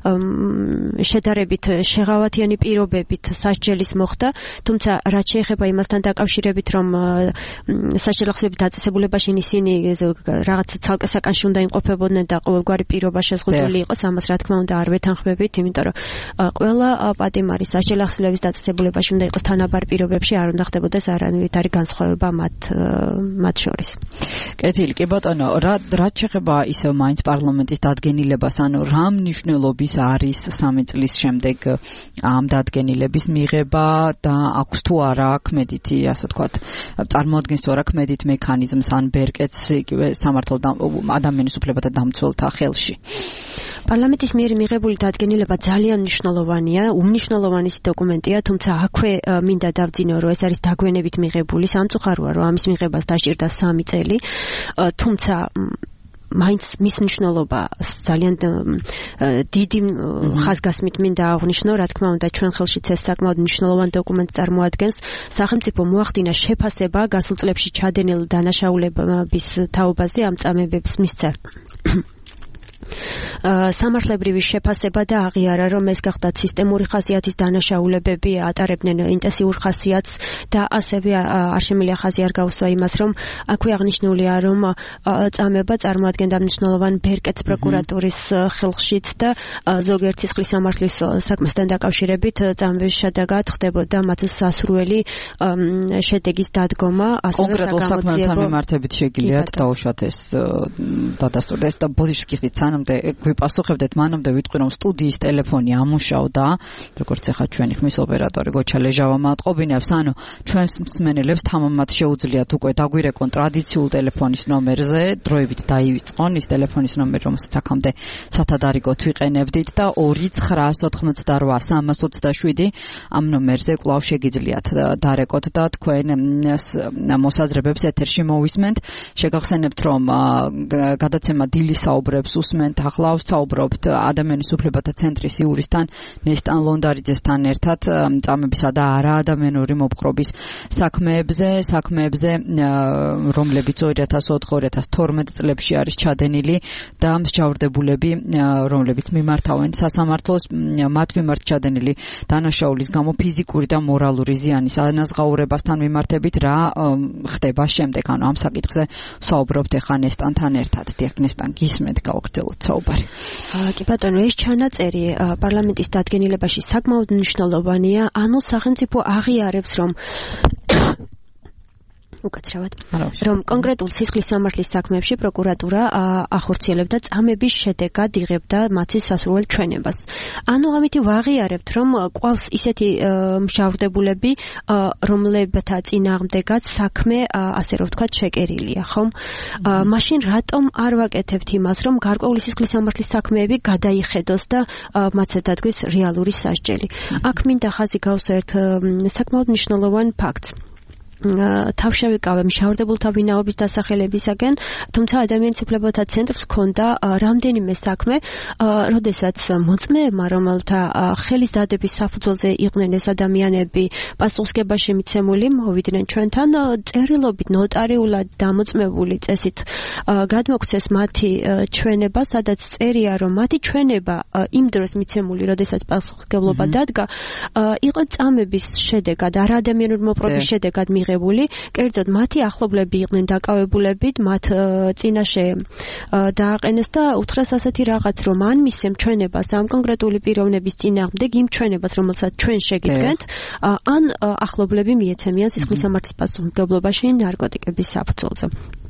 შედარებით შეღავათიანი პირობებით სასჯელის მოხდა, თუმცა რაც შეეხება იმასთან დაკავშირებით, რომ სასჯელახსნების დაწესებულებაში ისინი რაღაც ცალკე საკანში უნდა იმყოფებოდნენ და ყოველგვარი პირობა შეზღუდული იყოს, ამას რა თქმა უნდა არ ვეთანხმებით, იმიტომ რომ ყველა პატიმარი სასჯელახსნების დაწესებულებაში უნდა იყოს თანაბარ პირობებში, არ უნდა ხდებოდეს არავითარი განსხვავება მათ შორის. კეთილი, კი ბატონო, რაც შეეხება ისევ მაინც პარლამენტის დადგენილებას, ანუ რა მნიშვნელობი მიღების არის 3 წლის შემდეგ ამ დადგენილების მიღება და აქვს თუ არა ქმედითი, ასე ვთქვათ, წარმოადგენს თუ არა ქმედით მექანიზმს ან ბერკეტს იგივე ადამიანის უფლებათა დამცველთა ხელში. პარლამენტის მიერ მიღებული დადგენილება ძალიან მნიშვნელოვანია, უმნიშვნელოვანესი დოკუმენტია, თუმცა აქვე მინდა დავძინო, რომ ეს არის დაგვენებით მიღებული, სამწუხაროა, რომ ამის მიღებას დაჭირდა 3 წელი, თუმცა მაინც მის მნიშვნელობა ძალიან დიდი ხაზგასმით მინდა აღვნიშნო, რა თქმა უნდა, ჩვენ ხელშიც ეს საკმაოდ მნიშვნელოვანი დოკუმენტი წარმოადგენს. სახელმწიფო მოახდინა შეფასება გასულ წლებში ჩადენილ დანაშაულების თაობაზე ამ წამებების მისცა. სამართლებრივი შეფასება და აღიარა, რომ ეს გახდათ სისტემური ხასიათის დანაშაულებები, ატარებდნენ ინტენსიურ ხასიათს და ასევე არ შემიძლია ხაზი არ გაუსვა იმას, რომ აქვე აღნიშნულია, რომ წამება წარმოადგენდა მნიშვნელოვან ბერკეტს პროკურატურის ხელშიც და ზოგიერთ სისხლის სამართლის საქმესთან დაკავშირებით წამების შედეგად ხდებოდა მათ სასურველი შედეგის დადგომა, ასევე კონკრეტულ საქმეებთან მიმართებით შეგიძლიათ დაუშვათ ეს დადასტურდეს და ბოდიშს გიხდით სანამდე გვიპასუხებდეთ, მანამდე ვიტყვი, რომ სტუდიის ტელეფონი ამუშავდა, როგორც ახლა ჩვენი ხმის ოპერატორი გოჩა ლეჟავა მატყობინებს, ანუ ჩვენს მსმენელებს თამამად შეუძლიათ უკვე დაგვირეკონ ტრადიციულ ტელეფონის ნომერზე, დროებით დაივიწყონ ის ტელეფონის ნომერი, რომელსაც აქამდე სათადარიგოდ ვიყენებდით და 2988327 ამ ნომერზე კვლავ შეგიძლიათ დარეკოთ და თქვენ მოსაზრებებს ეთერში მოვისმენთ. შეგახსენებთ, რომ გადაცემა დილის საუბრებს უსმენთ, ახლა ვსაუბრობთ ადამიანის უფლებათა ცენტრის იურისთან ნესტან ლონდარიძესთან ერთად წამებისა და არაადამიანური მოპყრობის საქმეებზე, რომლებიც 2004-2012 წლებში არის ჩადენილი და მსჯავრდებულები, რომლებიც მიმართავენ სასამართლოს, მათ მიმართ ჩადენილი დანაშაულის გამო ფიზიკური და მორალური ზიანის ანაზღაურებასთან მიმართებით რა ხდება შემდეგ, ანუ ამ საკითხზე ვსაუბრობთ ახლა ნესტანთან ერთად. დიახ, ნესტან, გისმენთ, გავაგრძელოთ საუბარი. კი ბატონო, ეს ჩანაწერი პარლამენტის დადგენილებაში საკმაოდ მნიშვნელოვანია, ანუ სახელმწიფო აღიარებს, რომ რომ კონკრეტულ სისხლის სამართლის საქმეებში პროკურატურა ახორციელებდა წამების შედეგად იღებდა მათი სასურველ ჩვენებას. ანუ ამით ვაღიარებთ, რომ ყავს ისეთი მსჯავრდებულები, რომლებთა წინააღმდეგაც საქმე, ასე რომ ვთქვათ, შეკერილია, ხომ? მაშინ რატომ არ ვაკეთებთ იმას, რომ გარკვეული სისხლის სამართლის საქმეები გადაიხედოს და მათზე დადგეს რეალური სასჯელი? აქ მინდა ხაზი გავსვა ერთ საკმაოდ მნიშვნელოვან ფაქტს. თავშევიკავე მშავრდებულთა ვინაობის დასახელებისაგან, თუმცა ადამიანის უფლებათა ცენტრს ჰქონდა რამდენიმე საქმე, როდესაც მოწმეებმა, რომელთა ხელის დადების საფუძველზე იყვნენ ეს ადამიანები, პასუხისგებაში მიცემული, მოვიდნენ ჩვენთან, წერილობით ნოტარიულად დამოწმებული წესით გადმოგვცეს მათი ჩვენება, სადაც წერია, რომ მათი ჩვენება იმ დროს მიცემული, როდესაც პასუხისგებლობა დადგა, იყო წამების შედეგად, არაადამიანური მოპყრობის შედეგად კერძოდ მათი ახლობლები იყვნენ დაკავებულებით, მათ წინაშე დააყენეს და უთხრეს ასეთი რაღაც, რომ ან მისცემ ჩვენებას ამ კონკრეტული პიროვნების წინააღმდეგ იმ ჩვენებას, რომელსაც ჩვენ შეგიდგენთ, ან ახლობლები მიეცემიან სისხლის სამართლის პასუხისმგებლობაში ნარკოტიკების საფუძველზე.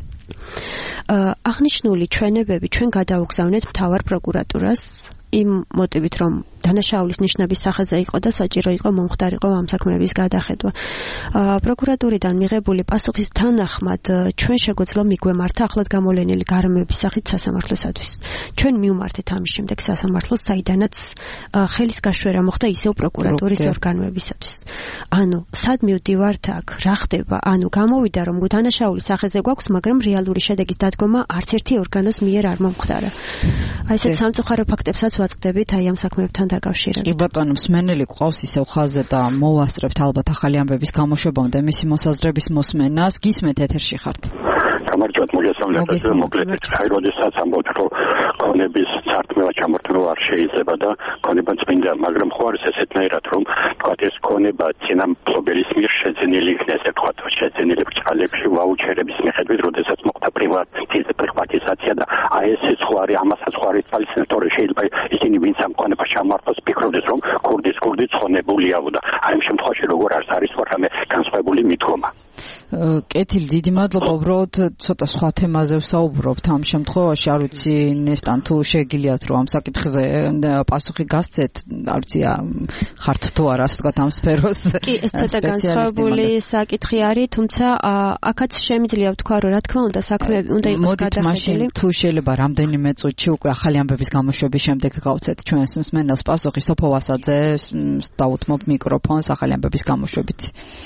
აღნიშნული ჩვენებები ჩვენ გადავუგზავნეთ მთავარ პროკურატურას იმ მოტივით, რომ დანაშაულის ნიშნების სახეზე იყო და საჭირო იყო მომხდარიყო ამ საქმეების გადახედვა. პროკურატურიდან მიღებული პასუხის თანახმად ჩვენ შეგვეძლო მიგვემართა ახლად გამოვლენილი გარემოების სახით სასამართლოსათვის. ჩვენ მივმართეთ ამის შემდეგ სასამართლოს, საიდანაც ხელის გაშვერა მოხდა ისევ პროკურატურის ორგანოებისათვის. ანუ სად მივდივართ აქ, რა ხდება? ანუ გამოვიდა, რომ დანაშაულის სახეზე გვაქვს, მაგრამ რეალური შედეგის დადგომა არც ერთი ორგანოს მიერ არ მომხდარა. აი ესეთ სამწუხარო ფაქტებსაც ვაწყდებით აი ამ საქმეებთან დაკავშირებით. კი ბატონო, მსმენელი გვყავს ისევ ხაზზე და მოვასწრებთ ალბათ ახალი ამბების გამოშვებამდე მისი მოსაზრების მოსმენას. გისმენთ, ეთერში ხართ. გამარჯვებათ, მოგესალმებით. მოკლედ, აი როდესაც ამბობთ, რომ ქონების წართმევა ჩამორთმევა არ შეიძლება და ქონება წმინდა, მაგრამ ხო არის ესეთნაირად, რომ თქვათ ეს ქონება წინამფლობელის მიერ შეძენილი იქნეს, თქვათ შეძენილი ბრჭყალებში ვაუჩერების მიხედვით, როდესაც მოხდა პრივატიზაცია და აი ესეც ხო არის, ამასაც ხო არის თვალისწინებთ, რომ შეიძლება ისინი ვინც ამ ქონებას ჩამართოს ფიქრობდეს, რომ ქურდი ცხონებულია და აი ამ შემთხვევაში როგორ არის რამე განსხვავებული მიდგომა. კეთილი, დიდი მადლობა. უბრალოდ ცოტა სხვა თემაზე ვსაუბრობთ ამ შემთხვევაში, არ ვიცი ნესტან თუ შეგიძლიათ რომ ამ საკითხზე პასუხი გასცეთ, არ ვიცი ხართ თუ არა ასე ვთქვათ ამ სფეროს. კი, ეს ცოტა განსხვავებული საკითხი არის, თუმცა აქაც შემიძლია ვთქვა რომ რა თქმა უნდა საქმეები უნდა იყოს გადახედილი. თუ შეიძლება რამდენიმე წუთში უკვე ახალი ამბების გამოშვების შემდეგ გავცეთ ჩვენს მსმენელს პასუხი სოფო ვასაძე, დაუთმობ მიკროფონს ახალი ამბების გამოშვებით.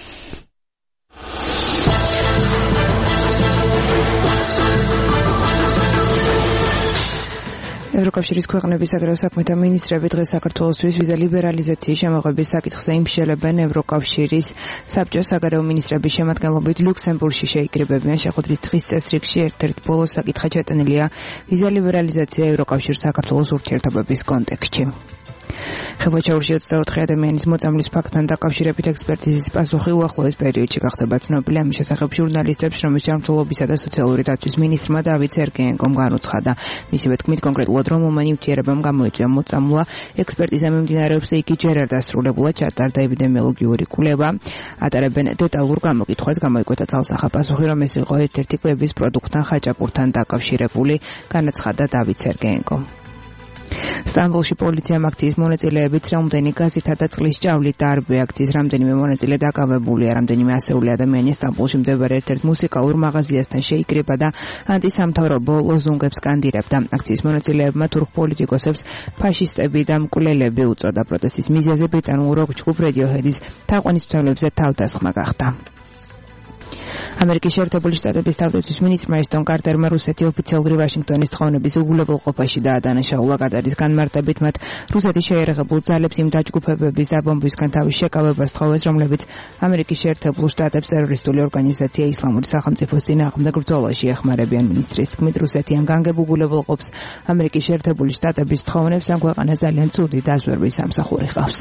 ევროკავშირის ქვეყნების საგარეო საქმეთა მინისტრები დღეს საქართველოსთვის ვიზა ლიბერალიზაციის შემოღების საკითხზე იმშელებენ. ევროკავშირის საბჭოს საგარეო მინისტრების შემადგენლობით ლუქსემბურგში შეიკრიბებიან. შეხვედრის დღის წესრიგში ერთ-ერთ ბოლო საკითხად ჩატანილია ვიზა ლიბერალიზაცია ევროკავშირს საქართველოს ურთიერთობების კონტექსტში. ხელვაჩაურში 24 ადამიანის მოწამვლის ფაქტთან დაკავშირებით ექსპერტიზის პასუხი უახლოეს პერიოდში გახდება ცნობილი. ამის შესახებ ჟურნალისტებს შრომის ჯანმრთელობისა და სოციალური დაცვის მინისტრმა დავით სერგეენკომ განუცხადა. მისივე თქმით, კონკრეტულად რომ ომანი უთიერებამ გამოიწვია მოწამვლა, ექსპერტიზა მიმდინარეობს და იგი ჯერ არ დასრულებულა, ჩატარდა ეპიდემიოლოგიური კვლევა. ატარებენ დეტალურ გამოკითხვას, გამოიკვეთა ძალსახა პასუხი, რომ ეს იყო ერთ-ერთი კვების პროდუქტთან ხაჭაპურთან დაკავშირებული, განაცხადა დავით სერგეენკომ. სტამბოლში პოლიციამ აქციის მონაწილეებით რამდენი გაზითა და წყლის ჭავლით დაარბია. აქციის რამდენიმე მონაწილე დაკავებულია. რამდენიმე ასეული ადამიანი სტამბოლში მდებარე ერთ-ერთ მუსიკალურ მაღაზიასთან შეიკრიბა და ანტისამთავრობო ლოზუნგებს კანდირებდა. აქციის მონაწილეებმა თურქ პოლიტიკოსებს ფაშისტები და მკვლელები უწოდა. პროტესტის მიზეზი ბრიტანულ როკ ჯგუფ Radiohead-ის თაყვანისმცემლებზე თავდასხმა გახდა. ამერიკის შეერთებული შტატების თავდაცვის მინისტრმა ესტონ კარტერმა რუსეთი ოფიციალური ვაშინგტონის თხოვნების უგულებელყოფაში დაადანაშაულა. კატარის განმარტებით მათ რუსეთის შეიარაღებულ ძალებს იმ დაჯგუფებების დაბომბვისგან თავის შეკავებას თხოვეს, რომლებიც ამერიკის შეერთებულ შტატებს ტერორისტული ორგანიზაცია ისლამური სახელმწიფოს წინააღმდეგ ბრძოლაში ეხმარებიან. მინისტრის თქმით, რუსეთი ან განგებ უგულებელყოფს ამერიკის შეერთებული შტატების თხოვნებს, ამ ქვეყანას ძალიან ცუდი დაზვერვის სამსახური ჰყავს.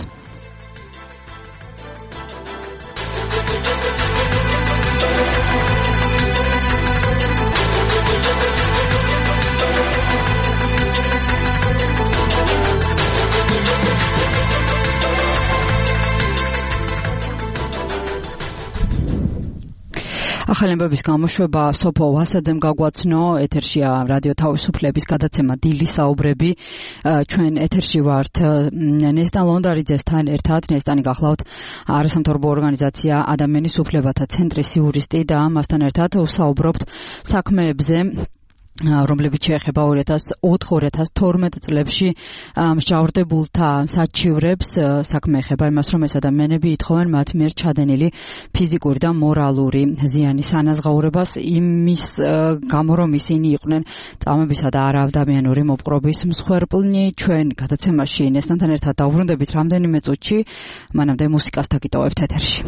ახალი ამბების გამოშვება სოფო ვასაძემ გაგვაცნო. ეთერშია რადიო თავისუფლების გადაცემა დილის საუბრები. ჩვენ ეთერში ვართ ნესტან ლონდარიძესთან ერთად. ნესტანი გახლავთ არასამთავრობო ორგანიზაცია ადამიანის უფლებათა ცენტრის იურისტი და მასთან ერთად ვსაუბრობთ საქმეებზე, რომლებიც შეეხება 2004-2012 წლებში მსჯავრდებულთა საჩივრებს. საქმე ეხება იმას, რომ ეს ადამიანები ითხოვენ მათ მიერ ჩადენილი ფიზიკური და მორალური ზიანის ანაზღაურებას იმის გამო, რომ ისინი იყვნენ წამებისა და არაადამიანური მოპყრობის მსხვერპლნი. ჩვენ გადაცემაში ნესტანთან ერთად დავბრუნდებით რამდენიმე წუთში, მანამდე მუსიკას დაგიტოვებთ ეთერში.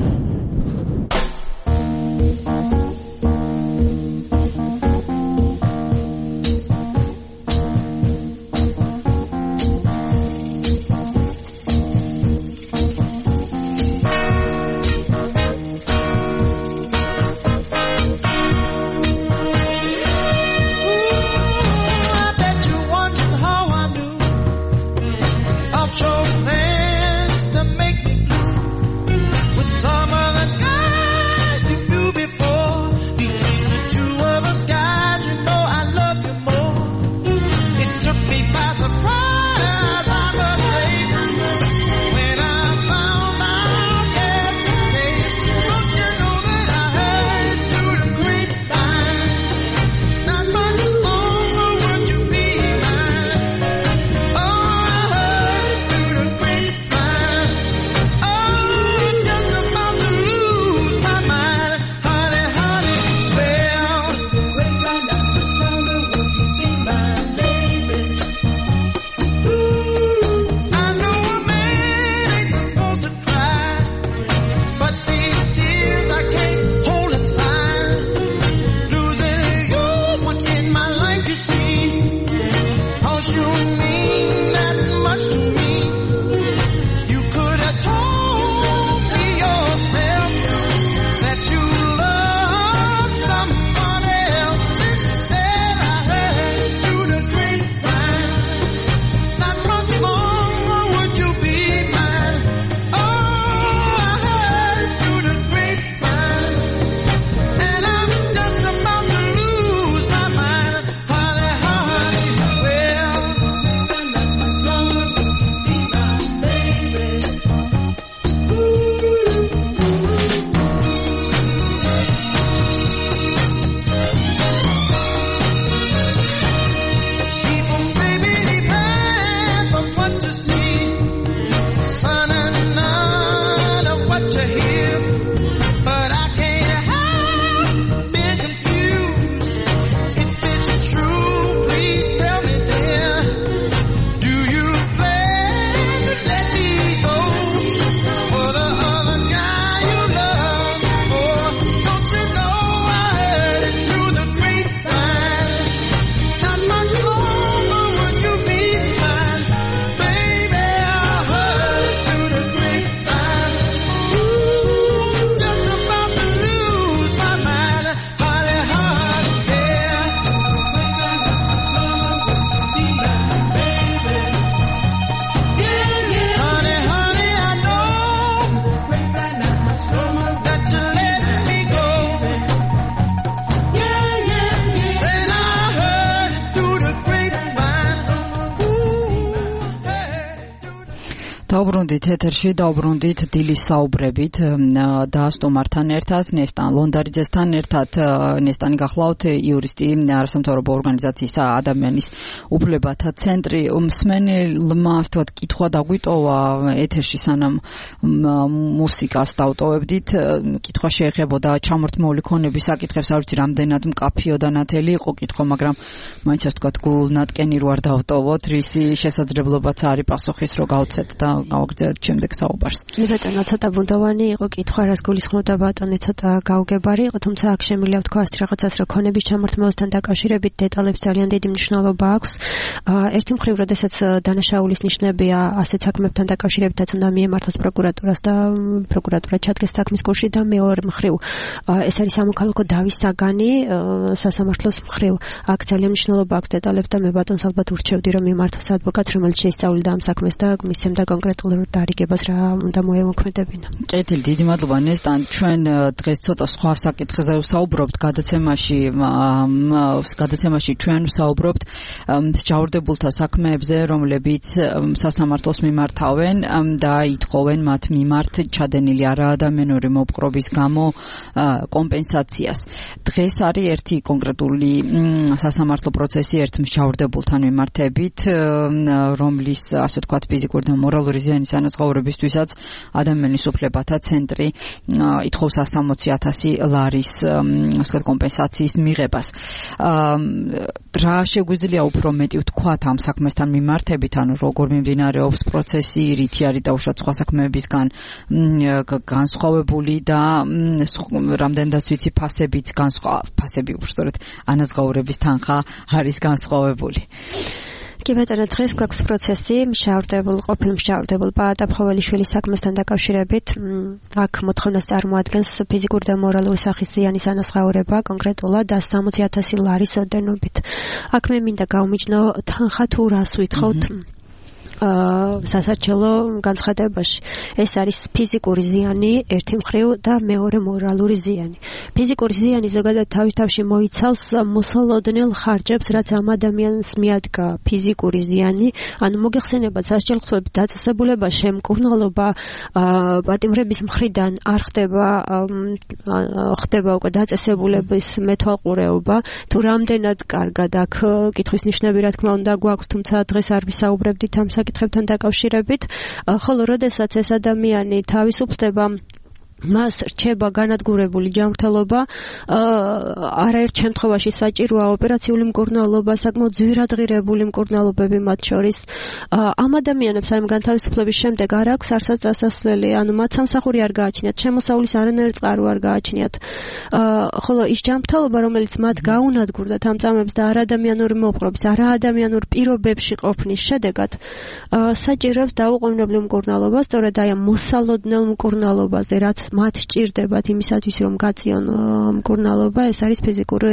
Chose hands to make me blue with some of the დაუბრუნდით ეთერში, დაუბრუნდით დილის საუბრებით და სტუმართან ერთად, ნესტან ლონდარიძესთან ერთად. ნესტანი გახლავთ იურისტი არასამთავრობო ორგანიზაციის ადამიანის უფლებათა ცენტრი. მსმენელმა თქვათ კითხვა დაგვიტოვა ეთერში სანამ მუსიკას დავტოვებდით. კითხვა შეეხებოდა ჩამორთმეული ქონების საკითხებს, არ ვიცი რამდენად მკაფიო და ნათელი იყო კითხვა, მაგრამ მაინც ასე თქვათ გულნატკენი რო არ დავტოვოთ, რისი შესაძლებლობაც არის პასუხის რო გავცეთ და გავაგრძელებთ შემდეგ საუბარს. მე ბატონო ცოტა ბუნდოვანი იყო კითხვა, რას გულისხმობდა ბატონი, ცოტა გაუგებარი იყო, თუმცა აქ შემიძლია ვთქვა ასეთ რაღაცას, რომ ქონების ჩამორთმევასთან დაკავშირებით დეტალებს ძალიან დიდი მნიშვნელობა აქვს. ერთი მხრივ, როდესაც დანაშაულის ნიშნებია ასეთ საქმებთან დაკავშირებითაც უნდა მიემართოს პროკურატურას და პროკურატურა ჩადგეს საქმის კურსში და მეორე მხრივ ეს არის სამოქალაქო დავის საგანი სასამართლოს მხრივ. აქ ძალიან მნიშვნელობა აქვს დეტალებს და მე ბატონს ალბათ ურჩევდი, რომ მიმართოს ადვოკატს, რომელიც შეისწავლიდა ამ საქმეს და მისცემდა კონკრეტულ დარიგებას რა უნდა მოემოქმედებინა. კეთილი, დიდი მადლობა ნესტან. ჩვენ დღეს ცოტა სხვა საკითხზე ვსაუბრობთ გადაცემაში ჩვენ ვსაუბრობთ მსჯავრდებულთა საქმეებზე, რომლებიც სასამართლოს მიმართავენ და ითხოვენ მათ მიმართ ჩადენილი არაადამიანური მოპყრობის გამო კომპენსაციას. დღეს არის ერთი კონკრეტული სასამართლო პროცესი ერთ მსჯავრდებულთან მიმართებით, რომლის ასე ვთქვათ ფიზიკური და მორალური ზიანის ანაზღაურებისთვისაც ადამიანის უფლებათა ცენტრი ითხოვს 160,000 ლარის ასე ვთქვათ კომპენსაციის მიღებას. რა შეგვიძლია უფრო მეტი ვთქვათ ამ საქმესთან მიმართებით, ანუ როგორ მიმდინარეობს პროცესი, რითი არის დაუშვათ სხვა საქმეებისგან განსხვავებული და რამდენადაც ვიცი ფასები უბრალოდ ანაზღაურების თანხა არის განსხვავებული. კი ბატონო, დღეს გვაქვს პროცესი ყოფილ მსჯავრდებულ პაატა-ფხოველიშვილის საქმესთან დაკავშირებით. აქ მოთხოვნას წარმოადგენს ფიზიკური და მორალური სახის ზიანის ანაზღაურება კონკრეტულად და 60,000 ლარის ოდენობით. აქ მე მინდა გავმიჯნო თანხა თუ რას ვითხოვთ სასარჩელო განცხადებაში. ეს არის ფიზიკური ზიანი ერთი მხრივ და მეორე მორალური ზიანი. ფიზიკური ზიანი ზოგადად თავის-თავში მოიცავს მოსალოდნელ ხარჯებს, რაც ამ ადამიანს მიადგა ფიზიკური ზიანი, ანუ მოგეხსენებათ სასჯელხსოებით დაწესებულება, შემკურნალობა პატიმრების მხრიდან არ ხდება უკვე დაწესებულების მეთვალყურეობა, თუ რამდენად კარგად აქ კითხვის ნიშნები რა თქმა უნდა გვაქვს, თუმცა დღეს არ ვისაუბრებდით ამ საკითხებთან დაკავშირებით, ხოლო როდესაც ეს ადამიანი თავისუფლდება, მას რჩება განადგურებული ჯანმრთელობა, არაერთ შემთხვევაში საჭიროა ოპერაციული მკურნალობა, საკმაოდ ძვირადღირებული მკურნალობები მათ შორის. ამ ადამიანებს ამ განთავისუფლების შემდეგ არ აქვს არსად წასასვლელი, ანუ მათ სამსახური არ გააჩნიათ, შემოსავლის არანაირი წყარო არ გააჩნიათ. ხოლო ის ჯანმრთელობა, რომელიც მათ გაუნადგურდათ ამ წამებს და არაადამიანური მოპყრობის, არაადამიანურ პირობებში ყოფნის შედეგად, საჭიროებს დაუყოვნებლივ მკურნალობას, სწორედ აი ამ მოსალოდნელ მკურნალობაზე, რაც მათ სჭირდებათ იმისათვის, რომ გაწიონ მკურნალობა, ეს არის ფიზიკური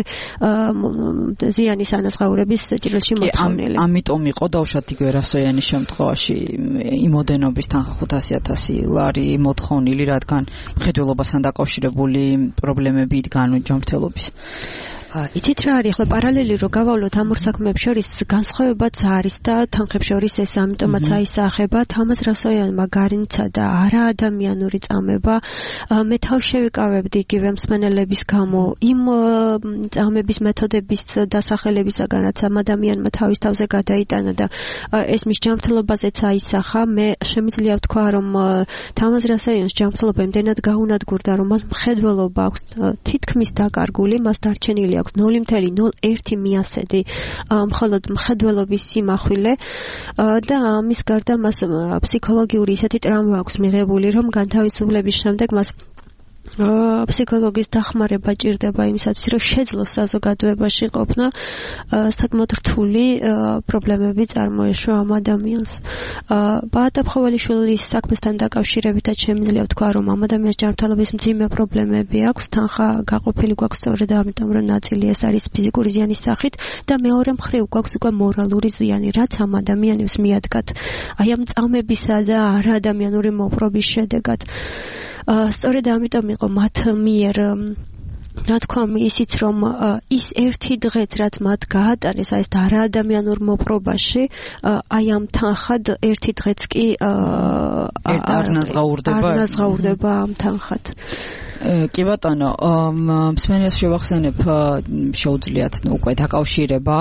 ზიანის ანაზღაურების ჭრილში მოთხოვნილი. ამიტომ იყო დაუშვათ იგივე რასოიანის შემთხვევაში იმოდენობის თანხა 500,000 ლარი მოთხოვნილი, რადგან მხედველობასთან დაკავშირებული პრობლემები იდგა ჯანმრთელობის. იცით რა არის, ახლა პარალელი რო გავავლოთ ამ ორ საქმეებს შორის განსხვავებაც არის და თანხებს შორის ეს ამიტომაც აისახება თამაზ რასოიანმა გარინცა და არაადამიანური წამება. მე თავ შევიკავებდი იგივე მსმენელების გამო იმ წამების მეთოდების დასახელებისაგან, რაც ამ ადამიანმა თავის თავზე გადაიტანა და ეს მის ჯანმრთელობაზეც აისახა. მე შემიძლია ვთქვა, რომ თამაზ რასოიანს ჯანმრთელობა იმდენად გაუნადგურდა, რომ მას მხედველობა აქვს თითქმის დაკარგული, მას დარჩენილი აქვს 0.01 მიასედი მხოლოდ მხედველობის სიმახვილე და ამის გარდა მას ფსიქოლოგიური ისეთი ტრაუმა აქვს მიღებული, რომ განთავისუფლების შემდეგ მას ფსიქოლოგის დახმარება ჭირდება იმისათვის, რომ შეძლოს საზოგადოებაში ყოფნა, საკმაოდ რთული პრობლემები წარმოეშვა ამ ადამიანს. პაატა-ფხოველიშვილის საქმესთან დაკავშირებითაც შემიძლია ვთქვა, რომ ამ ადამიანის ჯანმრთელობის მძიმე პრობლემები აქვს, თანხა გაყოფილი გვაქვს სწორედ ამიტომ, რომ ნაწილი ეს არის ფიზიკური ზიანის სახით და მეორე მხრივ გვაქვს უკვე მორალური ზიანი, რაც ამ ადამიანებს მიადგათ. აი ამ წამებისა და არაადამიანური მოპყრობის შედეგად. სწორედ ამიტომ იყო მათ მიერ რა თქვა ისიც, რომ ის ერთი დღეც რაც მათ გაატარეს აი ეს არაადამიანურ მოპყრობაში, აი ამ თანხად ერთი დღეც კი არ ნაზღაურდება ამ თანხად. კი ბატონო, მსმენელს შევახსენებ, შეუძლიათ უკვე დაკავშირება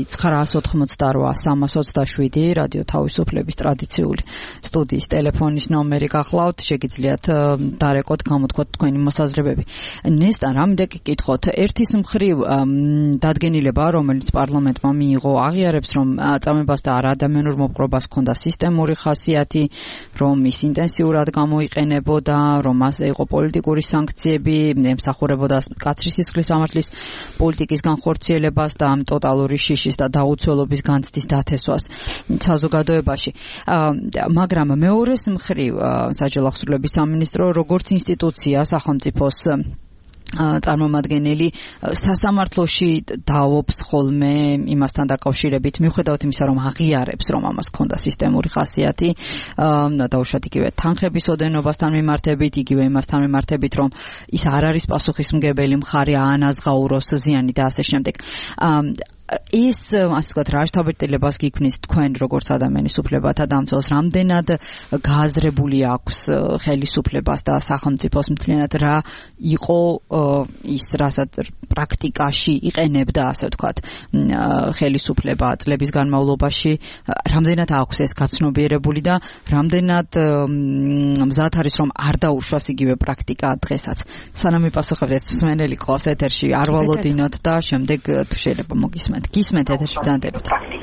2-988-327 რადიო თავისუფლების ტრადიციული სტუდიის ტელეფონის ნომერი გახლავთ, შეგიძლიათ დარეკოთ, გამოთქვათ თქვენი მოსაზრებები. ნესტა, რამდენი გკითხოთ, ერთის მხრივ დადგენილება, რომელიც პარლამენტმა მიიღო, აღიარებს, რომ წამებას და არადამიანურ მოპყრობას ჰქონდა სისტემური ხასიათი, რომ ის ინტენსიურად გამოიყენებოდა, რომ მასზე იყო პოლიტიკური სანქციები, ემსახურებოდა კაცრი სისხლის სამართლის პოლიტიკის განხორციელებას და ამ ტოტალური შიშის და დაუცველობის განცდის დათესვას საზოგადოებაში. მაგრამ მეორეს მხრივ საჯარო აღსრულების სამინისტრო როგორც ინსტიტუცია სახელმწიფოს წარმომადგენელი სასამართლოში დააობს ხოლმე იმასთან დაკავშირებით, მიუხედავად იმისა, რომ აღიარებს, რომ ამას ჰქონდა სისტემური ხასიათი, დაუშვათ იგივე თანხების ოდენობასთან მიმართებით, იგივე იმასთან მიმართებით, რომ ის არ არის პასუხისმგებელი მხარე, აანაზღაუროს ზიანი და ასე შემდეგ. ის ასე ვთქვათ, რა შთაბეჭდილებას გიქმნის თქვენ როგორც ადამიანის უფლებათა დამცველს, რამდენად გააზრებული აქვს ხელისუფლებას და სახელმწიფოს მთლიანად რა იყო ის, რასაც პრაქტიკაში იყენებდა, ასე ვთქვათ, ხელისუფლება წლების განმავლობაში, რამდენად აქვს ეს გაცნობიერებული და რამდენად მზად არის, რომ არ დაუშვას იგივე პრაქტიკა დღესაც. სანამ მიპასუხებთ, მსმენელი ყავს ეთერში, არ ვალოდინოთ და შემდეგ თუ შეიძლება მოგისმენთ. გისმენთ ეთერში ბრძანდებით.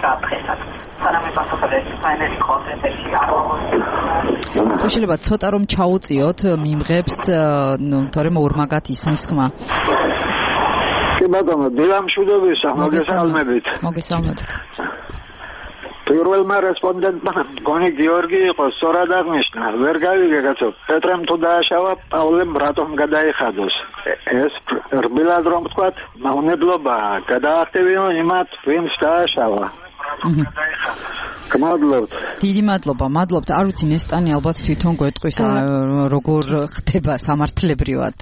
თუ შეიძლება ცოტა რომ ჩაუწიოთ მიმღებს, თორემ ორმაგად ისმის ხმა. კი ბატონო, დილამშვიდობისა, მოგესალმებით. პირველმა რესპონდენტმა გონი გიორგი იყო, სწორად აღნიშნა, ვერ გავიგე კაცო, პეტრემ თუ დააშავა, პავლემ რატომ გადაიხადოს. ეს რბილად რომ ვთქვათ, მავნებლობაა, გადაახტევინო იმათ, ვინც დააშავა. გმადლობთ. დიდი მადლობა, მადლობთ. არ ვიცი, ნესტანი ალბათ თვითონ გვეტყვის, როგორ ხდება სამართლებრივად.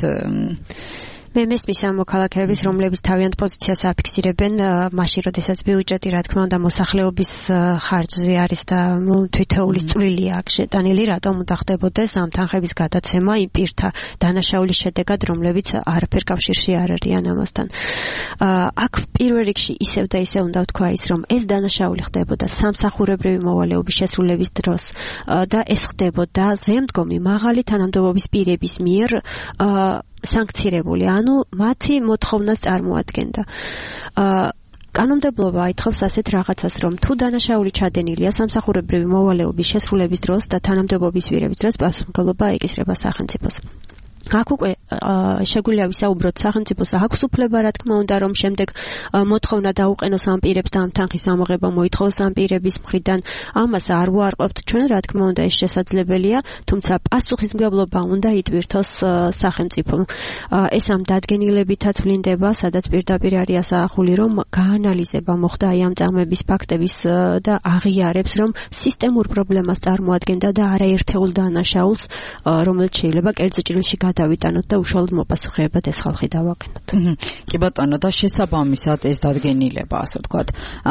მე მესმის ამ მოქალაქეების, რომლებიც თავიანთ პოზიციას აფიქსირებენ, მაშინ როდესაც ბიუჯეტი, რა თქმა უნდა, მოსახლეობის ხარჯზე არის და თითოეულის წვლილია აქ შეტანილი, რატომ უნდა ხდებოდეს ამ თანხების გადაცემა იმ პირთა დანაშაულის შედეგად, რომლებიც არაფერ კავშირში არ არიან ამასთან. აქ პირველ რიგში ისევ და ისევ უნდა ვთქვა ის, რომ ეს დანაშაული ხდებოდა სამსახურებრივი მოვალეობის შესრულების დროს და ეს ხდებოდა ზემდგომი მაღალი თანამდებობის პირების მიერ სანქცირებული, ანუ მათი მოთხოვნას წარმოადგენდა. კანონმდებლობა აითხოვს ასეთ რაღაცას, რომ თუ დანაშაული ჩადენილია სამსახურებრივი მოვალეობის შესრულების დროს და თანამდებობის პირების დროს, პასუხისმგებლობა ეკისრება სახელმწიფოს. აქ უკვე შეგვიძლია ვისაუბროთ, სახელმწიფოს აქვს უფლება, რა თქმა უნდა, რომ შემდეგ მოთხოვნა დაუყენოს ამ პირებს და ამ თანხის ამოღება მოითხოვოს ამ პირების მხრიდან. ამას არ ვუარყოფთ ჩვენ, რა თქმა უნდა, ეს შესაძლებელია, თუმცა პასუხისმგებლობა უნდა იტვირთოს სახელმწიფომ. ეს ამ დადგენილებითაც ვლინდება, სადაც პირდაპირ არის ასახული, რომ გაანალიზება მოხდა აი ამ წამების ფაქტების და აღიარებს, რომ სისტემურ პრობლემას წარმოადგენდა და არაერთეულ დანაშაულს, რომელიც შეიძლება კერძო ჭრილში დავიტანოთ და უშუალოდ მოპასუხეებად ეს ხალხი დავაყენოთ. კი ბატონო, და შესაბამისად ეს დადგენილება, ასე ვთქვათ,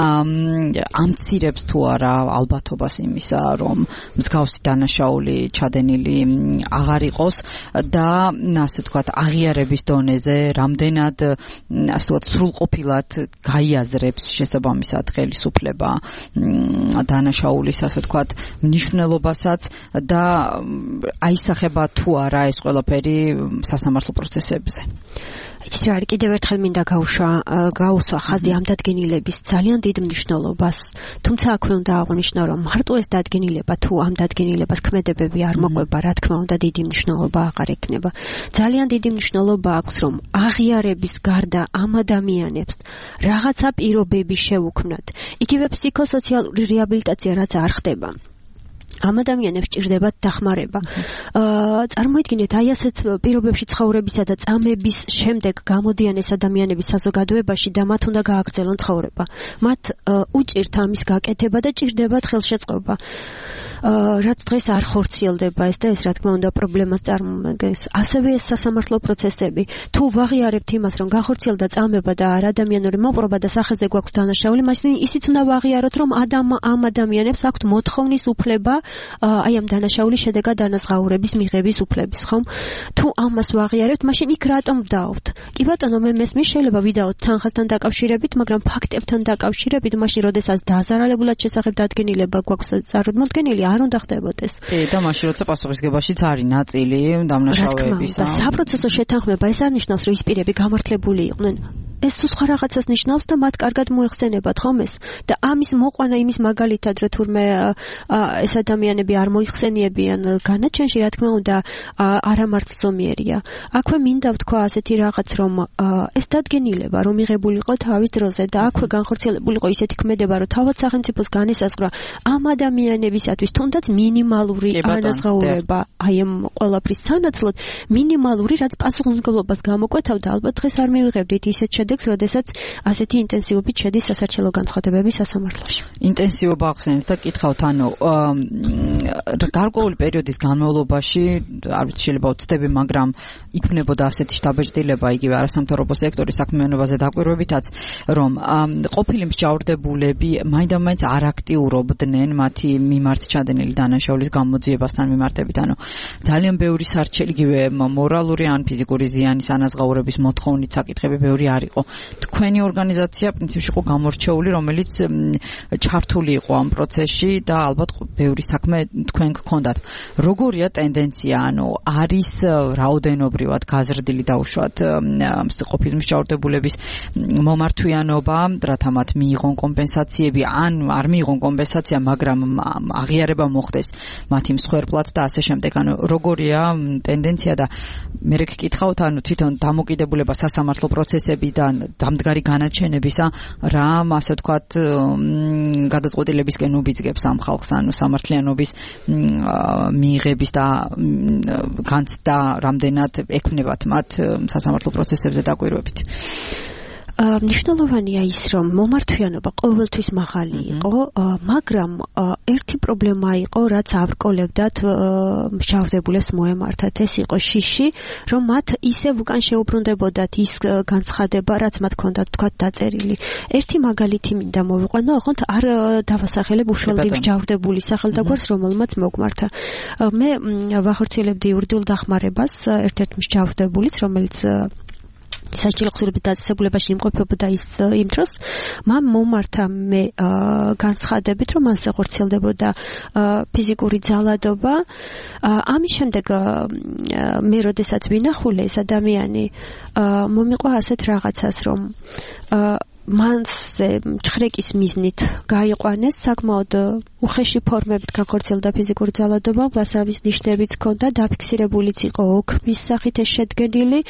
ამცირებს თუ არა ალბათობას იმისა, რომ მსგავსი დანაშაული ჩადენილი აღარ იყოს და ასე ვთქვათ, აღიარების დონეზე რამდენად ასე ვთქვათ, სრულყოფილად გაიაზრებს შესაბამისად ხელისუფლება დანაშაულის, ასე ვთქვათ, მნიშვნელობასაც და აისახება თუ არა ეს ყველაფერი სასამართლო პროცესებზე. იცით რა არის, კიდევ ერთხელ მინდა გაუსვა ხაზი ამ დადგენილების ძალიან დიდ მნიშვნელობას. თუმცა აქვე უნდა აღვნიშნო, რომ მარტო ეს დადგენილება თუ ამ დადგენილებას ქმედებები არ მოყვება, რა თქმა უნდა, დიდი მნიშვნელობა აღარ ექნება. ძალიან დიდი მნიშვნელობა აქვს, რომ აღიარების გარდა ამ ადამიანებს რაღაცა პირობები შეუქმნათ. იგივე ფსიქოსოციალური რეაბილიტაცია რაც არ ხდება. ამ ადამიანებს ჭირდებათ დახმარება. წარმოიდგინეთ, აი ასეთ პირობებში ცხოვრებისა და წამების შემდეგ გამოდიან ეს ადამიანები საზოგადოებაში და მათ უნდა გააგრძელონ ცხოვრება. მათ უჭირთ ამის გაკეთება და ჭირდებათ ხელშეწყობა. რაც დღეს არ ხორციელდება ეს და ეს რა თქმა უნდა პრობლემას წარმოადგენს. ასევე ეს სასამართლო პროცესები. თუ ვაღიარებთ იმას, რომ განხორციელდა წამება და არადამიანური მოპყრობა და სახეზე გვაქვს დანაშაული, მაშინ ისიც უნდა ვაღიაროთ, რომ ამ ადამიანებს აქვთ მოთხოვნის უფლება აი ამ დანაშაულის შედეგად დანაზღაურების მიღების უფლების, ხომ? თუ ამას ვაღიარებთ, მაშინ იქ რატომ ვდაობთ? კი ბატონო, მე მესმის შეიძლება ვიდაოთ თანხასთან დაკავშირებით, მაგრამ ფაქტებთან დაკავშირებით, მაშინ როდესაც დაზარალებულად შესახებ დადგენილება გვაქვს წარმოდგენილი, არ უნდა ხდებოდეს. კი, და მაშინ როცა პასუხისგებაშიც არის ნაწილი დამნაშავეებისა. საპროცესო შეთანხმება ეს არ ნიშნავს, რომ ის პირები გამართლებული იყვნენ. ეს სხვა რაღაცას ნიშნავს და მათ კარგად მოიხსენებათ ხომ ეს და ამის მოყვანა იმის მაგალითად რომ თურმე ეს ადამიანები არ მოიხსენიებიან განაჩენში რა თქმა უნდა არამართლზომიერია. აქვე მინდა ვთქვა ასეთი რაღაც რომ ეს დადგენილება რომ მიღებულიყო თავის დროზე და აქვე განხორციელებულიყო ისეთი ქმედება რომ თავად სახელმწიფოს განისაზღვრა ამ ადამიანებისათვის თუნდაც მინიმალური ანაზღაურება აი ამ ყველაფრის სანაცვლოდ მინიმალური რაც პასუხისმგებლობას გამოკვეთავდა ალბათ დღეს არ მივიღებდით ისეთ შედეგს, როდესაც ასეთი ინტენსივობით შედის სასარჩელო განცხადებების სასამართლოში. ინტენსივობა ახსენეთ და კითხავთ, ანუ გარკვეული პერიოდის განმავლობაში, არ ვიცი შეიძლება ვცდები, მაგრამ იქმნებოდა ასეთი შთაბეჭდილება იგივე არასამთავრობო სექტორის საქმიანობაზე დაკვირვებითაც, რომ ყოფილი მსჯავრდებულები მაინდამაინც არ აქტიურობდნენ მათი მიმართ ჩადენილი დანაშაულის გამოძიებასთან მიმართებით, ანუ ძალიან ბევრი სარჩელი იგივე მორალური ან ფიზიკური ზიანის ანაზღაურების მოთხოვნით საკითხები ბევრი არ იყო. თქვენი ორგანიზაცია პრინციპში იყო გამორჩეული, რომელიც ჩართული იყო ამ პროცესში და ალბათ ბევრი საქმე თქვენ გქონდათ. როგორია ტენდენცია, ანუ არის რაოდენობრივად გაზრდილი დაუშვათ ყოფილი მსჯავრდებულების მომართვიანობა, რათა მათ მიიღონ კომპენსაციები, ან არ მიიღონ კომპენსაცია, მაგრამ აღიარება მოხდეს მათი მსხვერპლად და ასე შემდეგ. ანუ როგორია ტენდენცია და მე გკითხავთ, ანუ თვითონ დამოკიდებულება სასამართლო პროცესებიდან დამდგარი განაჩენებისა რა ასე ვთქვათ გადაწყვეტილებისკენ უბიძგებს ამ ხალხს, ანუ სამართლიანობის მიიღების და განცდა რამდენად ექმნებათ მათ სასამართლო პროცესებზე დაკვირვებით. მნიშვნელოვანია ის, რომ მომართვიანობა ყოველთვის მაღალი იყო, მაგრამ ერთი პრობლემა იყო, რაც აბრკოლებდათ მსჯავრდებულებს მოემართათ. ეს იყო შიში, რომ მათ ისევ უკან შეუბრუნდებოდათ ის განცხადება, რაც მათ ჰქონდათ თქვათ დაწერილი. ერთი მაგალითი მინდა მოვიყვანო, ოღონდ არ დავასახელებ უშუალოდ მსჯავრდებული სახელდაგვარს, რომელმაც მოგმართა. მე ვახორციელებდი იურიდიულ დახმარებას ერთ-ერთ მსჯავრდებულის, რომელიც სასჯელი ხსურებით დაწესებულებაში იმყოფებოდა იმ დროს, მან მომართა მე განცხადებით, რომ მასზე ხორციელდებოდა ფიზიკური ძალადობა. ამის შემდეგ მე როდესაც ვინახულე ეს ადამიანი მომიყვა ასეთ რაღაცას, რომ მასზე ჩხრეკის მიზნით გაიყვანეს, საკმაოდ უხეში ფორმებით განხორციელდა ფიზიკური ძალადობა, ვასავის ნიშნებიც ჰქონდა, დაფიქსირებულიც იყო ოქმის სახით ეს შედგენილი.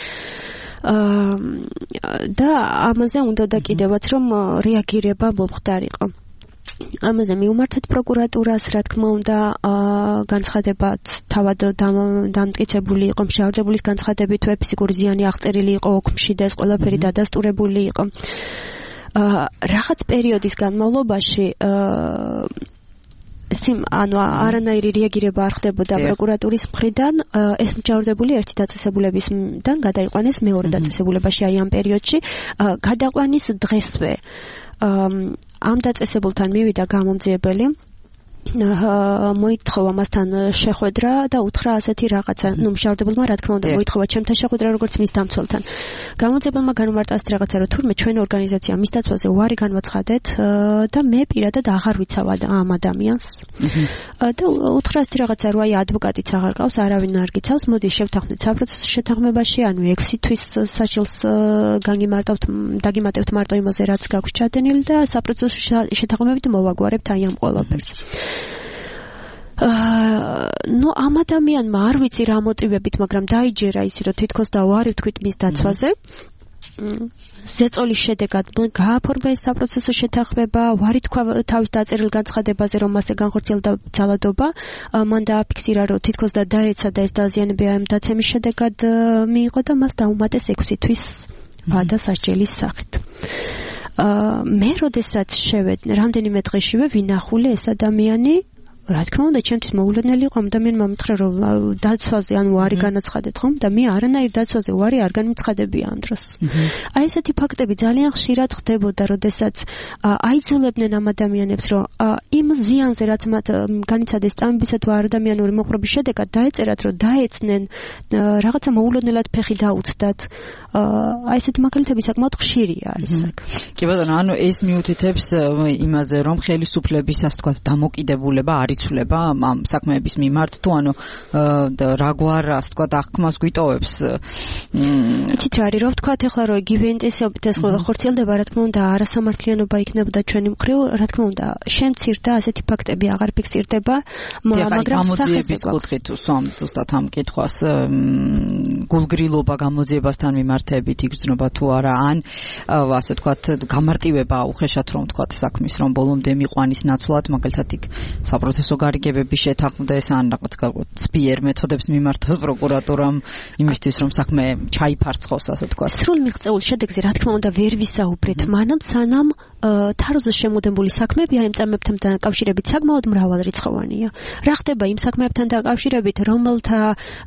და ამაზე უნდა კიდევაც რომ რეაგირება მომხდარიყო. ამაზე მიუმართეთ პროკურატურას, რა თქმა უნდა, განცხადებაც თავად დამტკიცებული იყო, მსჯავრდებულის განცხადებით ფიზიკური ზიანი აღწერილი იყო ოქმში და ეს ყველაფერი დადასტურებული იყო. რაღაც პერიოდის განმავლობაში ანუ არანაირი რეაგირება არ ხდებოდა პროკურატურის მხრიდან. ეს მსჯავრდებული ერთი დაწესებულებისგან გადაიყვანეს მეორე დაწესებულებაში აი ამ პერიოდში. გადაყვანის დღესვე ამ დაწესებულთან მივიდა გამომძიებელი, მოითხოვა მასთან შეხვედრა და უთხრა ასეთი რაღაცა. მსჯავრდებულმა რა თქმა უნდა მოითხოვა ჩემთან შეხვედრა როგორც მის დამცველთან. გამომძიებელმა განმარტა ასეთი რაღაცა, რომ თურმე ჩვენი ორგანიზაცია მის დაცვაზე უარი განვაცხადეთ და მე პირადად აღარ ვიცავ ამ ადამიანს. და უთხრა ასეთი რაღაცა, რომ აი ადვოკატიც აღარ ყავს, არავინ არ გიცავს, მოდი შევთანხმდით საპროცესო შეთანხმებაში, ანუ 6 თვის სასჯელს დაგიმატებთ მარტო იმაზე, რაც გაქვს ჩადენილი და საპროცესო შეთანხმებით მოვაგვარებთ აი ამ ყველაფერს. ამ ადამიანმა არ ვიცი რა მოტივებით, მაგრამ დაიჯერა ისი, რომ თითქოს დავარი ვთქვით მის დაცვაზე. ზეწოლის შედეგად გააფორმა ეს საპროცესო შეთანხმება, ვარი თქვა თავის დაწერილ განცხადებაზე, რომ მასზე განხორციელდა ძალადობა. მან დააფიქსირა, რომ თითქოს და დაეცა და ეს დაზიანება ამ დაცემის შედეგად მიიღო და მას დაუმატეს 6 თვის ვადა სასჯელის სახით. მე როდესაც შევედი, რამდენიმე დღეშივე ვინახულე ეს ადამიანი რა თქმა უნდა, ჩემთვის მოულოდნელი იყო ადამიანმა მითხრა, რომ დაცვაზე ან უარი განაცხადეთ ხომ და მე არანაირ დაცვაზე უარი არ განმცხადებია ამ დროს. აი ესეთი ფაქტები ძალიან ხშირად ხდებოდა, როდესაც აიძულებდნენ ამ ადამიანებს, რომ იმ ზიანზე, რაც მათ განიცადეს წამებისა თუ არადამიანური მოხრობის შედეგად დაეწერათ, რომ დაეცნენ რაღაცა მოულოდნელად ფეხი დაუცდათ. აი ესეთი მაგალითები საკმაოდ ხშირია არის აქ. კი ბატონო, ანუ ეს მიუთითებს იმაზე, რომ ხელისუფლების ასე ვთქვათ დამოკიდებულება არ იცვლება ამ საქმეების მიმართ, თუ ანუ რაგვარ ასე ვთქვათ აღქმას გვიტოვებს. იცით რა არის, რომ ვთქვათ ახლა რომ იგივე ინტენსივობით ეს ხორციელდება, რა თქმა უნდა, არასამართლიანობა იქნებოდა ჩვენი მხრივ, რა თქმა უნდა, შემცირდა ასეთი ფაქტები აღარ ფიქსირდება, მაგრამ გამოძიების კუთხით უსვამ ზუსტად ამ კითხვას გულგრილობა გამოძიებასთან მიმართებით იგრძნობა თუ არა, ან ასე ვთქვათ გამარტივება უხეშად რომ ვთქვათ საქმის რომ ბოლომდე მიყვანის ნაცვლად, მაგალითად იქ საპროცესო გარიგებები შეთანხმდეს ან რაღაც ცბიერ მეთოდებს მიმართოს პროკურატურამ იმისთვის რომ საქმე ჩაიფარცხოს, ასე ვთქვათ. სრულ მიღწეულ შედეგზე რა თქმა უნდა ვერ ვისაუბრეთ, მანამ სანამ თაროზე შემოდებული საქმეები ამ წამებთან დაკავშირებით საკმაოდ მრავალრიცხოვანია. რა ხდება იმ საქმეებთან დაკავშირებით, რომელთა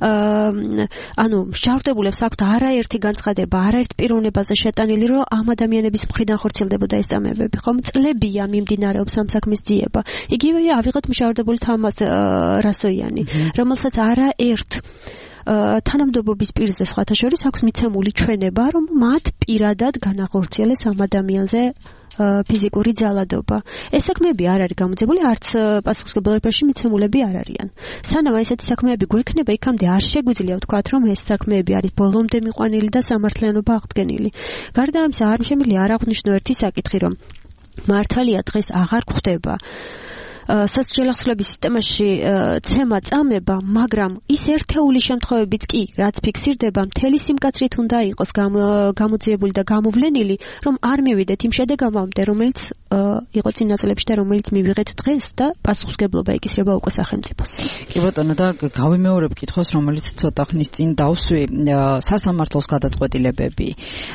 ანუ მსჯავრდებულებს აქვთ არაერთი განცხადება, არაერთ პიროვნებაზე შეტანილი, რომ ამ ადამიანების მხრიდან ხორციელდებოდა ეს წამებები. ხომ წლებია მიმდინარეობს ამ საქმის ძიება. იგივეა ავიღოთ მსჯავრდებული თამაზ რასოიანი, რომელსაც არაერთ თანამდებობის პირზე სხვათა შორის აქვს მიცემული ჩვენება, რომ მათ პირადად განახორციელეს ამ ადამიანზე ფიზიკური ძალადობა. ეს საქმეები არ არის გამოძიებული, არც პასუხისმგებლობაში მიცემულები არ არიან. სანამ ესეთი საქმეები გვექნება, იქამდე არ შეგვიძლია ვთქვათ, რომ ეს საქმეები არის ბოლომდე მიყვანილი და სამართლიანობა აღდგენილი. გარდა ამისა, არ შემიძლია არ აღვნიშნო ერთი საკითხი, რომ მართალია დღეს აღარ გვხდება სასჯელი ახსნების სისტემაში ცემა წამება, მაგრამ ის ერთეული შემთხვევებიც კი, რაც ფიქსირდება, მთელი სიმკაცრით უნდა იყოს გამოძიებული და გამოვლენილი, რომ არ მივიდეთ იმ შედეგამდე, რომელიც იყო წინ ნაწილებში და რომელიც მივიღეთ დღეს და პასუხისმგებლობა ეკისრება უკვე სახელმწიფოს. კი ბატონო, და გავიმეორებ კითხვას, რომელიც ცოტა ხნის წინ დავსვი, სასამართლოს გადაწყვეტილებები,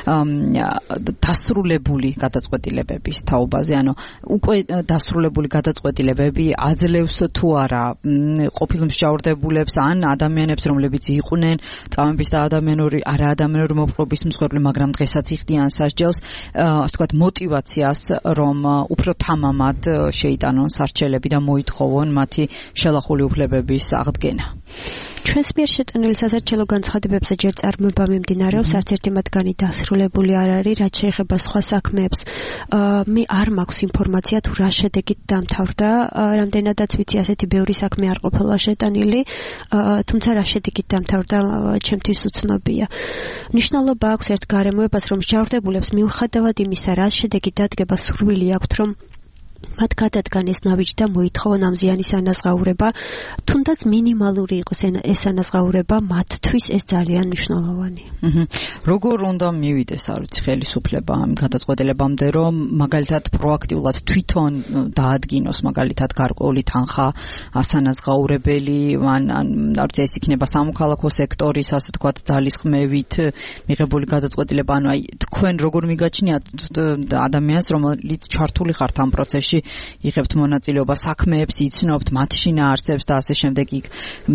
დასრულებული გადაწყვეტილებების თაობაზე, ანუ უკვე დასრულებული გადაწყვეტილებები აძლევს თუ არა ყოფილ მსჯავრდებულებს ან ადამიანებს, რომლებიც იყვნენ წამების და არაადამიანური მოპყრობის მსხვერპლი, მაგრამ დღესაც იხდიან სასჯელს, ასე ვთქვათ, мотиваციას, რომ უფრო თამამად შეიტანონ სარჩელები და მოითხოვონ მათი შელახული უფლებების აღდგენა. ჩვენს მიერ შეტანილი სასარჩელო განცხადებებზე ჯერ წარმოება მიმდინარეობს, არც ერთი მათგანი დასრულებული არ არის, რაც შეეხება სხვა საქმეებს. მე არ მაქვს ინფორმაცია თუ რა შედეგით დამთავრდა, რამდენადაც ვიცი ასეთი ბევრი საქმე არ ყოფილა შეტანილი, თუმცა რა შედეგით დამთავრდა ჩემთვის უცნობია. მნიშვნელობა აქვს ერთ გარემოებას, რომ მსჯავრდებულებს მიუხედავად იმისა, რა შედეგით დადგება, სურვილი აქვთ, რომ მათ გადადგანეს ნაბიჯი და მოითხოვონ ამ ზიანის ანაზღაურება, თუნდაც მინიმალური იყოს ეს ანაზღაურება, მათთვის ეს ძალიან მნიშვნელოვანი. როგორ უნდა მივიდეს, არ ვიცი, ხელისუფლება ამ გადაწყვეტილებამდე, რომ მაგალითად პროაქტიულად თვითონ დაადგინოს მაგალითად გარკვეული თანხა ასანაზღაურებელი, ან არ ვიცი, ეს იქნება სამოქალაქო სექტორის, ასე ვთქვათ, ძალისხმევით მიღებული გადაწყვეტილება, ანუ აი თქვენ როგორ მიგაჩნიათ ადამიანს, რომელიც ჩართული ხართ ამ პროცესში, იღებთ მონაწილეობა, საქმეებს იცნობთ, მათ შინაარსებს და ასე შემდეგ, იქ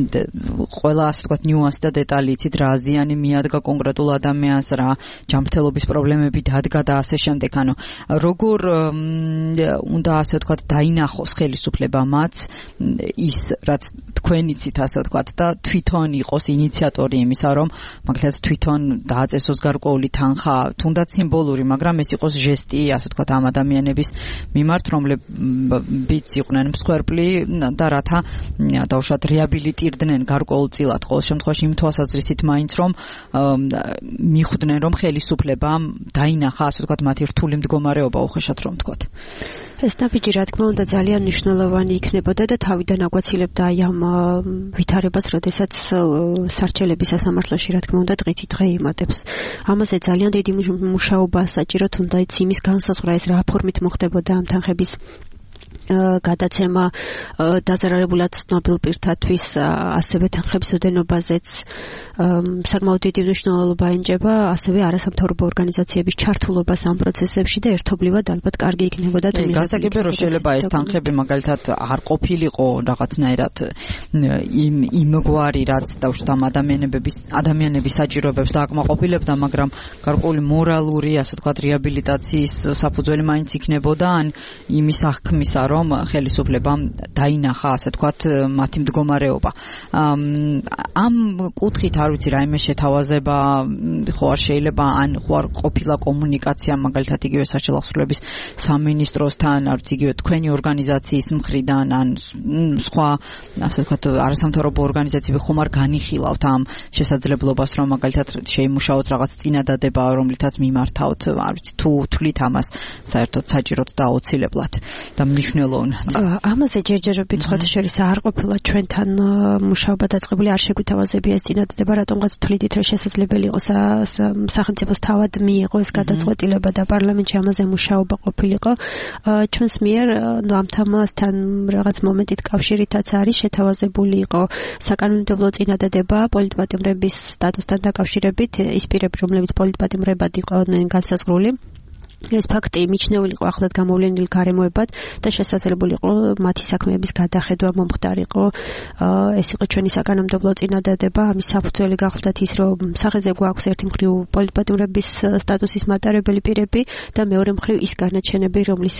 ყველა ასე ვთქვათ ნიუანსი და დეტალი იცით, რა ზიანი მიადგა კონკრეტულ ადამიანს, რა ჯანმრთელობის პრობლემები დადგა და ასე შემდეგ. ანუ როგორ უნდა ასე ვთქვათ დაინახოს ხელისუფლება მათ ის, რაც თქვენ იცით, ასე ვთქვათ, და თვითონ იყოს ინიციატორი იმისა, რომ მაგალითად თვითონ დააწესოს გარკვეული თანხა, თუნდაც სიმბოლური, მაგრამ ეს იყოს ჟესტი, ასე ვთქვათ, ამ ადამიანების მიმართ, რომლებიც იყვნენ მსხვერპლი და რათა დავუშვათ რეაბილიტირდნენ გარკვეულწილად, ყოველ შემთხვევაში იმ თვალსაზრისით მაინც, რომ მიხვდნენ, რომ ხელისუფლებამ დაინახა, ასე ვთქვათ, მათი რთული მდგომარეობა, უხეშად რომ ვთქვათ. ეს ნაბიჯი, რა თქმა უნდა, ძალიან მნიშვნელოვანი იქნებოდა და თავიდან აგვაცილებდა აი ამ ვითარებას, როდესაც სარჩელები სასამართლოში, რა თქმა უნდა, დღითი დღე იმატებს. ამაზე ძალიან დიდი მუშაობა საჭირო, თუნდაც იმის განსაზღვრა, ეს რა ფორმით მოხდებოდა ამ თანხების გადაცემა დაზარალებულად ცნობილ პირთათვის ასევე თანხების ოდენობაზეც საკმაოდ დიდი მნიშვნელობა ენიჭება, ასევე არასამთავრობო ორგანიზაციების ჩართულობას ამ პროცესებში და ერთობლივად ალბათ კარგი იქნებოდა თუ გასაგებია რომ შეიძლება ეს თანხები მაგალითად არ ყოფილიყო რაღაცნაირად იმგვარი რაც დავუშვათ ამ ადამიანების საჭიროებებს დააკმაყოფილებდა, მაგრამ გარკვეული მორალური, ასე ვთქვათ, რეაბილიტაციის საფუძველი მაინც იქნებოდა ან იმის აღქმისა, რომ ხელისუფლებამ დაინახა, ასე ვთქვათ, მათი მდგომარეობა. ამ კუთხით არ ვიცი რაიმე შეთავაზება ხო არ შეიძლება, ან ხო არ ყოფილა კომუნიკაცია მაგალითად იგივე საჯარო ახსნილების სამინისტროსთან, არ ვიცი იგივე თქვენი ორგანიზაციის მხრიდან, ან სხვა, ასე ვთქვათ, არასამთავრობო ორგანიზაციები ხომ არ განიხილავთ ამ შესაძლებლობას, რომ მაგალითად შეიმუშაოთ რაღაც წინადადება, რომლითაც მიმართავთ, არ ვიცი თუ თვლით ამას საერთოდ საჭიროდ და აუცილებლად და მნიშვნელოვნად. ამაზე ჯერჯერობით სხვათა შორის არ ყოფილა ჩვენთან მუშაობა დაწყებული, არ შეგვითავაზებია ეს წინადადება, რატომღაც თვლიდით რომ შესაძლებელი იყო სახელმწიფოს თავად მიიღო ეს გადაწყვეტილება და პარლამენტში ამაზე მუშაობა ყოფილიყო. ჩვენს მიერ ამ თემასთან რაღაც მომენტით კავშირითაც არის შეთავაზებული იყო საკანონმდებლო წინადადება პოლიტპატიმრების სტატუსთან დაკავშირებით, ის პირები, რომლებიც პოლიტპატიმრებად იყვნენ განსაზღვრული. ეს ფაქტი მიჩნეული იყო ახლად გამოვლენილ გარემოებად და შესაძლებელი იყო მათი საქმეების გადახედვა მომხდარიყო. ეს იყო ჩვენი საკანონმდებლო წინადადება, ამის საფუძველი გახლდათ ის, რომ სახეზე გვაქვს ერთი მხრივ პოლიტპატიმრების სტატუსის მატარებელი პირები და მეორე მხრივ ის განაჩენები,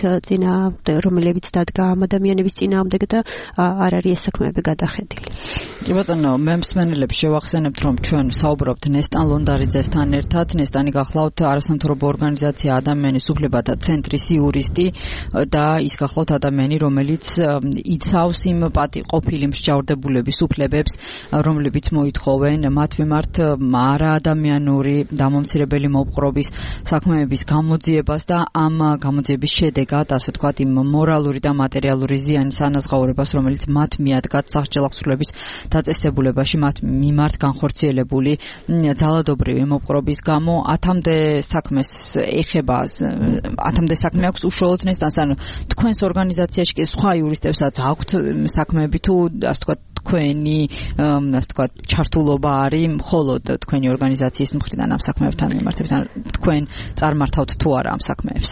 რომლებიც დადგა ამ ადამიანების წინააღმდეგ და არ არის ეს საქმეები გადახედილი. კი ბატონო, მე მსმენელებს შევახსენებთ, რომ ჩვენ საუბრობთ ნესტან ლონდარიძესთან ერთად. ნესტანი გახლავთ არასამთავრობო ორგანიზაცია ადამიანის უფლებათა ცენტრის იურისტი და ის გახლავთ ადამიანი, რომელიც იცავს იმ ყოფილი მსჯავრდებულების უფლებებს, რომლებიც მოითხოვენ მათ მიმართ არაადამიანური დამამცირებელი მოპყრობის საქმეების გამოძიებას და ამ გამოძიების შედეგად, ასე ვთქვათ, იმ მორალური და მატერიალური ზიანის ანაზღაურებას, რომელიც მათ მიადგათ სასჯელო ახსნილების დაწესებულებაში მათ მიმართ განხორციელებული ძალადობრივი მოპყრობის გამო. 10-მდე საქმეს ეხება, 10-მდე საქმე აქვს უშუალოდ ნესტანს, ანუ თქვენს ორგანიზაციაში კი სხვა იურისტებსაც აქვთ საქმეები თუ, ასე ვთქვათ, თქვენი, ასე ვთქვათ, ჩართულობა არის მხოლოდ თქვენი ორგანიზაციის მხრიდან ამ საქმეებთან მიმართებით, ან თქვენ წარმართავთ თუ არა ამ საქმეებს?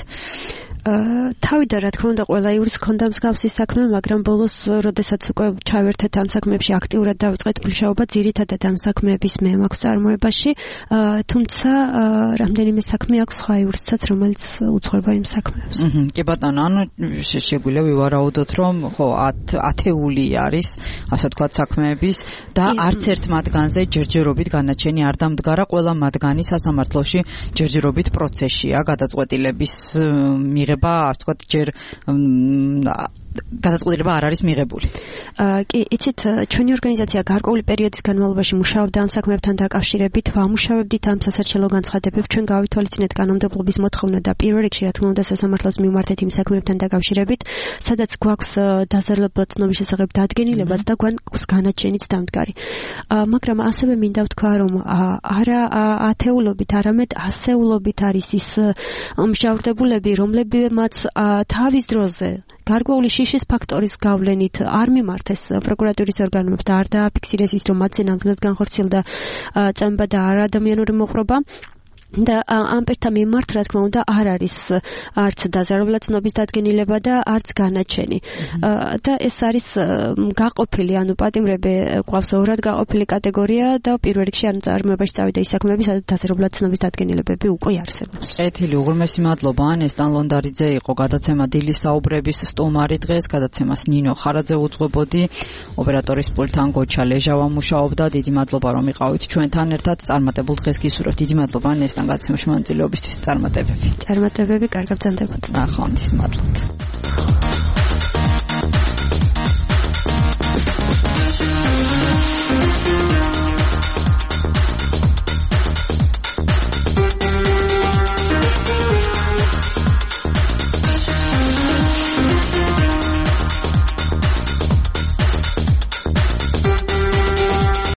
თავიდან რა თქმა უნდა ყველა იურის ჰქონდა მსგავსი საქმე, მაგრამ ბოლოს როდესაც უკვე ჩავერთეთ ამ საქმეებში აქტიურად დავიწყეთ მუშაობა, ძირითადად ამ საქმეების მე მაქვს წარმოებაში, თუმცა რამდენიმე საქმე აქვს სხვა იურისთაც, რომელიც უძღვება იმ საქმეებს. კი ბატონო, ანუ შეგვიძლია ვივარაუდოთ, რომ ხო 10-ეული არის, ასე ვთქვათ, საქმეების და არც ერთ მათგანზე ჯერჯერობით განაჩენი არ დამდგარა, ყველა მათგანი სასამართლოში ჯერჯერობით პროცესშია გადაწყვეტილების მიღება, ასე ვთქვათ, ჯერ გადაწყვეტილება არ არის მიღებული. კი, იცით, ჩვენი ორგანიზაცია გარკვეული პერიოდის განმავლობაში მუშაობდა ამ საქმეებთან დაკავშირებით, ვამუშავებდით ამ სასარჩელო განცხადებებს, ჩვენ გავითვალისწინეთ კანონმდებლობის მოთხოვნა და პირველ რიგში, რა თქმა უნდა, სასამართლოს მივმართეთ იმ საქმეებთან დაკავშირებით, სადაც გვაქვს დაზარალებლად ცნობის შესახებ დადგენილებაც და გვაქვს განაჩენიც დამდგარი. მაგრამ ასევე მინდა ვთქვა, რომ არა ათეულობით, არამედ ასეულობით არის ის მსჯავრდებულები, რომლებმაც თავის დროზე გარკვეული შიშის ფაქტორის გავლენით არ მიმართეს პროკურატურის ორგანოებს და არ დააფიქსირეს ის, რომ მათზე ნამდვილად განხორციელდა წამება და არაადამიანური მოყრობა. და ამ პირთა მიმართ, რა თქმა უნდა, არ არის არც დაზარალებლად ცნობის დადგენილება და არც განაჩენი. და ეს არის გაყოფილი, ანუ პატიმრები ყავს ორად გაყოფილი კატეგორია და პირველ რიგში არ წარმოებაში წავიდა ის საქმეები, სადაც დაზარალებლად ცნობის დადგენილებები უკვე არსებობს. ეთილი, უღრმესი მადლობა. ნესტან ლონდარიძე იყო გადაცემა დილის საუბრების სტუმარი დღეს, გადაცემას ნინო ხარაძე უძღვებოდი, ოპერატორის პულტთან გოჩა ლეჟავა მუშაობდა. დიდი მადლობა, რომ იყავით ჩვენთან ერთად. წარმატებულ დღეს გისურვებთ. დიდი მადლობა ნესტან გაცემაში მონაწილეობისთვის. წარმატებები. კარგად ბრძანდებოდეთ. ახონდის მადლობა.